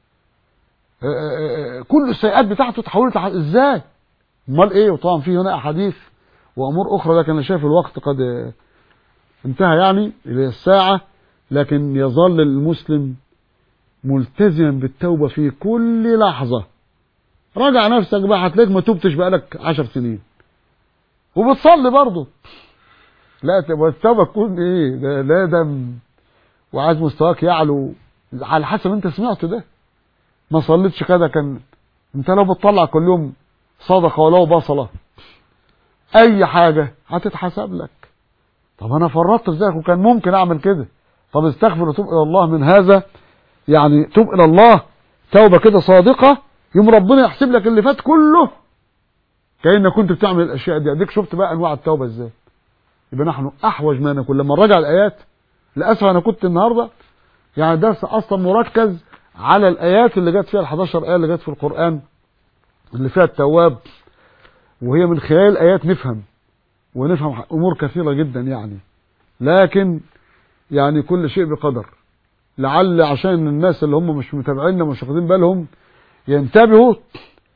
Speaker 1: كل السيئات بتاعته تحولت ازاي؟ امال ايه؟ وطبعا في هنا احاديث وامور اخرى، لكن انا شايف الوقت قد انتهى يعني الى الساعه. لكن يظل المسلم ملتزما بالتوبه في كل لحظه. راجع نفسك بقى، هتلاقيك ما توبتش بقالك عشر سنين وبتصلي برضه. لا تبقى التوبه تكون ايه؟ ده لا دم وعايز مستواك يعلو على حسب انت سمعته ده. ما صليتش كده، كان انت لو بتطلع كل يوم صدقه ولو بصله اي حاجه هتتحسب لك. طب انا فرطت في ذلك وكان ممكن اعمل كده. طب استغفر وتوب الى الله من هذا، يعني توب الى الله توبه كده صادقه، يوم ربنا يحسب لك اللي فات كله كأنك كنت بتعمل الاشياء دي. اديك شفت بقى انواع التوبه ازاي. يبقى نحن احوج ما نكون لما نراجع الايات. للاسف انا كنت النهارده يعني درس اصلا مركز على الايات اللي جت فيها الحداشر ايه اللي جت في القران اللي فيها التواب، وهي من خلال الايات نفهم ونفهم امور كثيره جدا يعني. لكن يعني كل شيء بقدر. لعل عشان الناس اللي هم مش متابعيننا مش واخدين بالهم ينتبهوا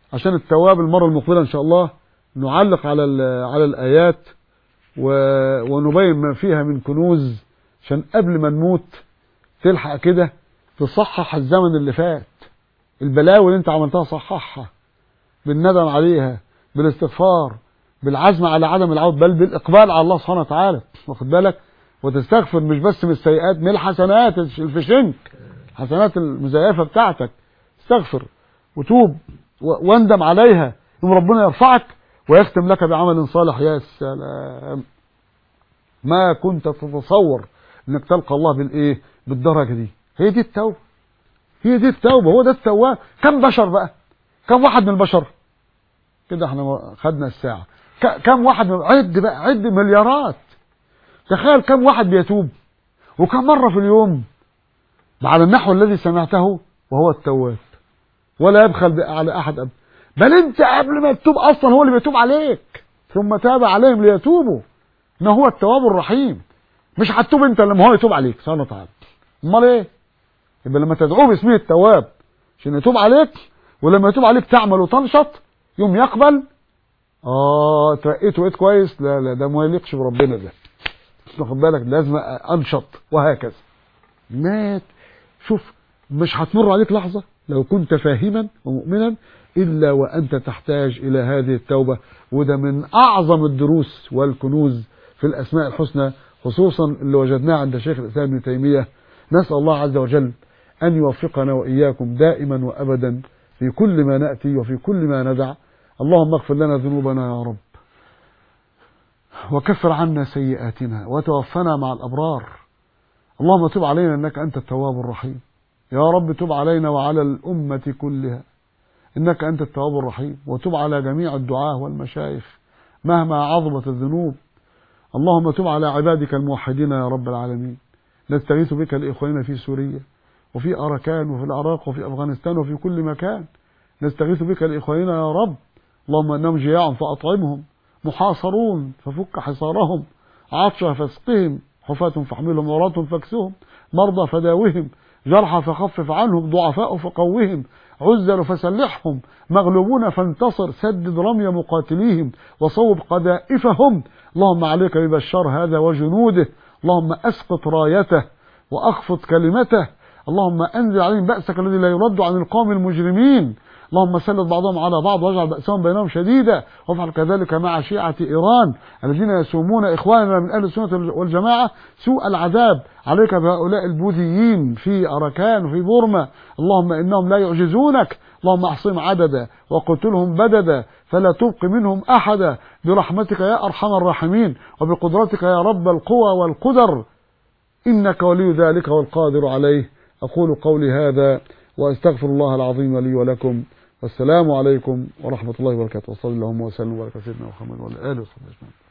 Speaker 1: عشان التواب المرة المقبلة إن شاء الله نعلق على على الآيات ونبين ما فيها من كنوز، عشان قبل ما نموت تلحق كده تصحح الزمن اللي فات، البلاوي اللي انت عملتها صححها بالندم عليها، بالاستغفار، بالعزم على عدم العودة، بل بالإقبال على الله سبحانه وتعالى، واخد بالك، وتستغفر مش بس من السيئات، من الحسنات الفشنك، الحسنات المزيفة بتاعتك، استغفر وتوب واندم عليها، يوم ربنا يرفعك ويختم لك بعمل صالح. يا سلام، ما كنت تتصور انك تلقى الله بالايه، بالدرجة دي. هي دي التوبة، هي دي التوبة، هو ده التواب. كم بشر بقى، كم واحد من البشر كده، احنا خدنا الساعة، كم واحد من... عد بقى، عد مليارات. تخيل كم واحد بيتوب، وكم مرة في اليوم، على النحو الذي سمعته، وهو التواب، ولا يبخل على احد أبدا. بل انت قبل ما تتوب اصلا هو اللي بيتوب عليك، ثم تاب عليهم ليتوبوا، ان هو التواب الرحيم. مش هتتوب انت لما هو يتوب عليك سبحانه وتعالى، امال ايه؟ يبقى لما تدعوه باسمه التواب عشان يتوب عليك، ولما يتوب عليك تعمل وتنشط، يوم يقبل. اه ترقيت وقيت كويس، لا لا ده ما يليقش بربنا، ده واخد بالك، لازم انشط، وهكذا. مات. شوف، مش هتمر عليك لحظة لو كنت فاهما ومؤمنا إلا وأنت تحتاج إلى هذه التوبة. وده من أعظم الدروس والكنوز في الأسماء الحسنى، خصوصا اللي وجدناه عند شيخ الإسلام ابن تيمية. نسأل الله عز وجل أن يوفقنا وإياكم دائما وأبدا في كل ما نأتي وفي كل ما ندع. اللهم اغفر لنا ذنوبنا يا رب، وكفر عنا سيئاتنا، وتوفنا مع الأبرار. اللهم تب علينا إنك أنت التواب الرحيم. يا رب تب علينا وعلى الأمة كلها إنك أنت التواب الرحيم، وتب على جميع الدعاة والمشايخ مهما عظمت الذنوب. اللهم تب على عبادك الموحدين يا رب العالمين. نستغيث بك لإخواننا في سوريا وفي أركان وفي العراق وفي أفغانستان وفي كل مكان. نستغيث بك لإخواننا يا رب، اللهم إنهم جياع فأطعمهم، محاصرون ففك حصارهم، عطشة فاسقهم، حفاة فاحملهم، عراة فاكسهم، مرضى فداوهم، جرحى فخفف عنهم، ضعفاء فقوهم، عزل فسلحهم، مغلوبون فانتصر، سدد رمي مقاتليهم وصوب قذائفهم. اللهم عليك ببشار هذا وجنوده، اللهم أسقط رايته وأخفض كلمته، اللهم أنزل عليهم بأسك الذي لا يرد عن القوم المجرمين، اللهم سلط بعضهم على بعض واجعل بأسهم بينهم شديدا، وافعل كذلك مع شيعة إيران الذين يسومون إخواننا من أهل السنة والجماعة سوء العذاب. عليك بهؤلاء البوذيين في أركان وفي بورما، اللهم إنهم لا يعجزونك، اللهم احصهم عددا وقتلهم بددا فلا تبق منهم أحدا برحمتك يا أرحم الراحمين، وبقدرتك يا رب القوى والقدر، إنك ولي ذلك والقادر عليه. أقول قولي هذا وأستغفر الله العظيم لي ولكم، والسلام عليكم ورحمة الله وبركاته، وصلى اللهم وسلم وبارك على سيدنا محمد وعلى آله وصحبه أجمعين.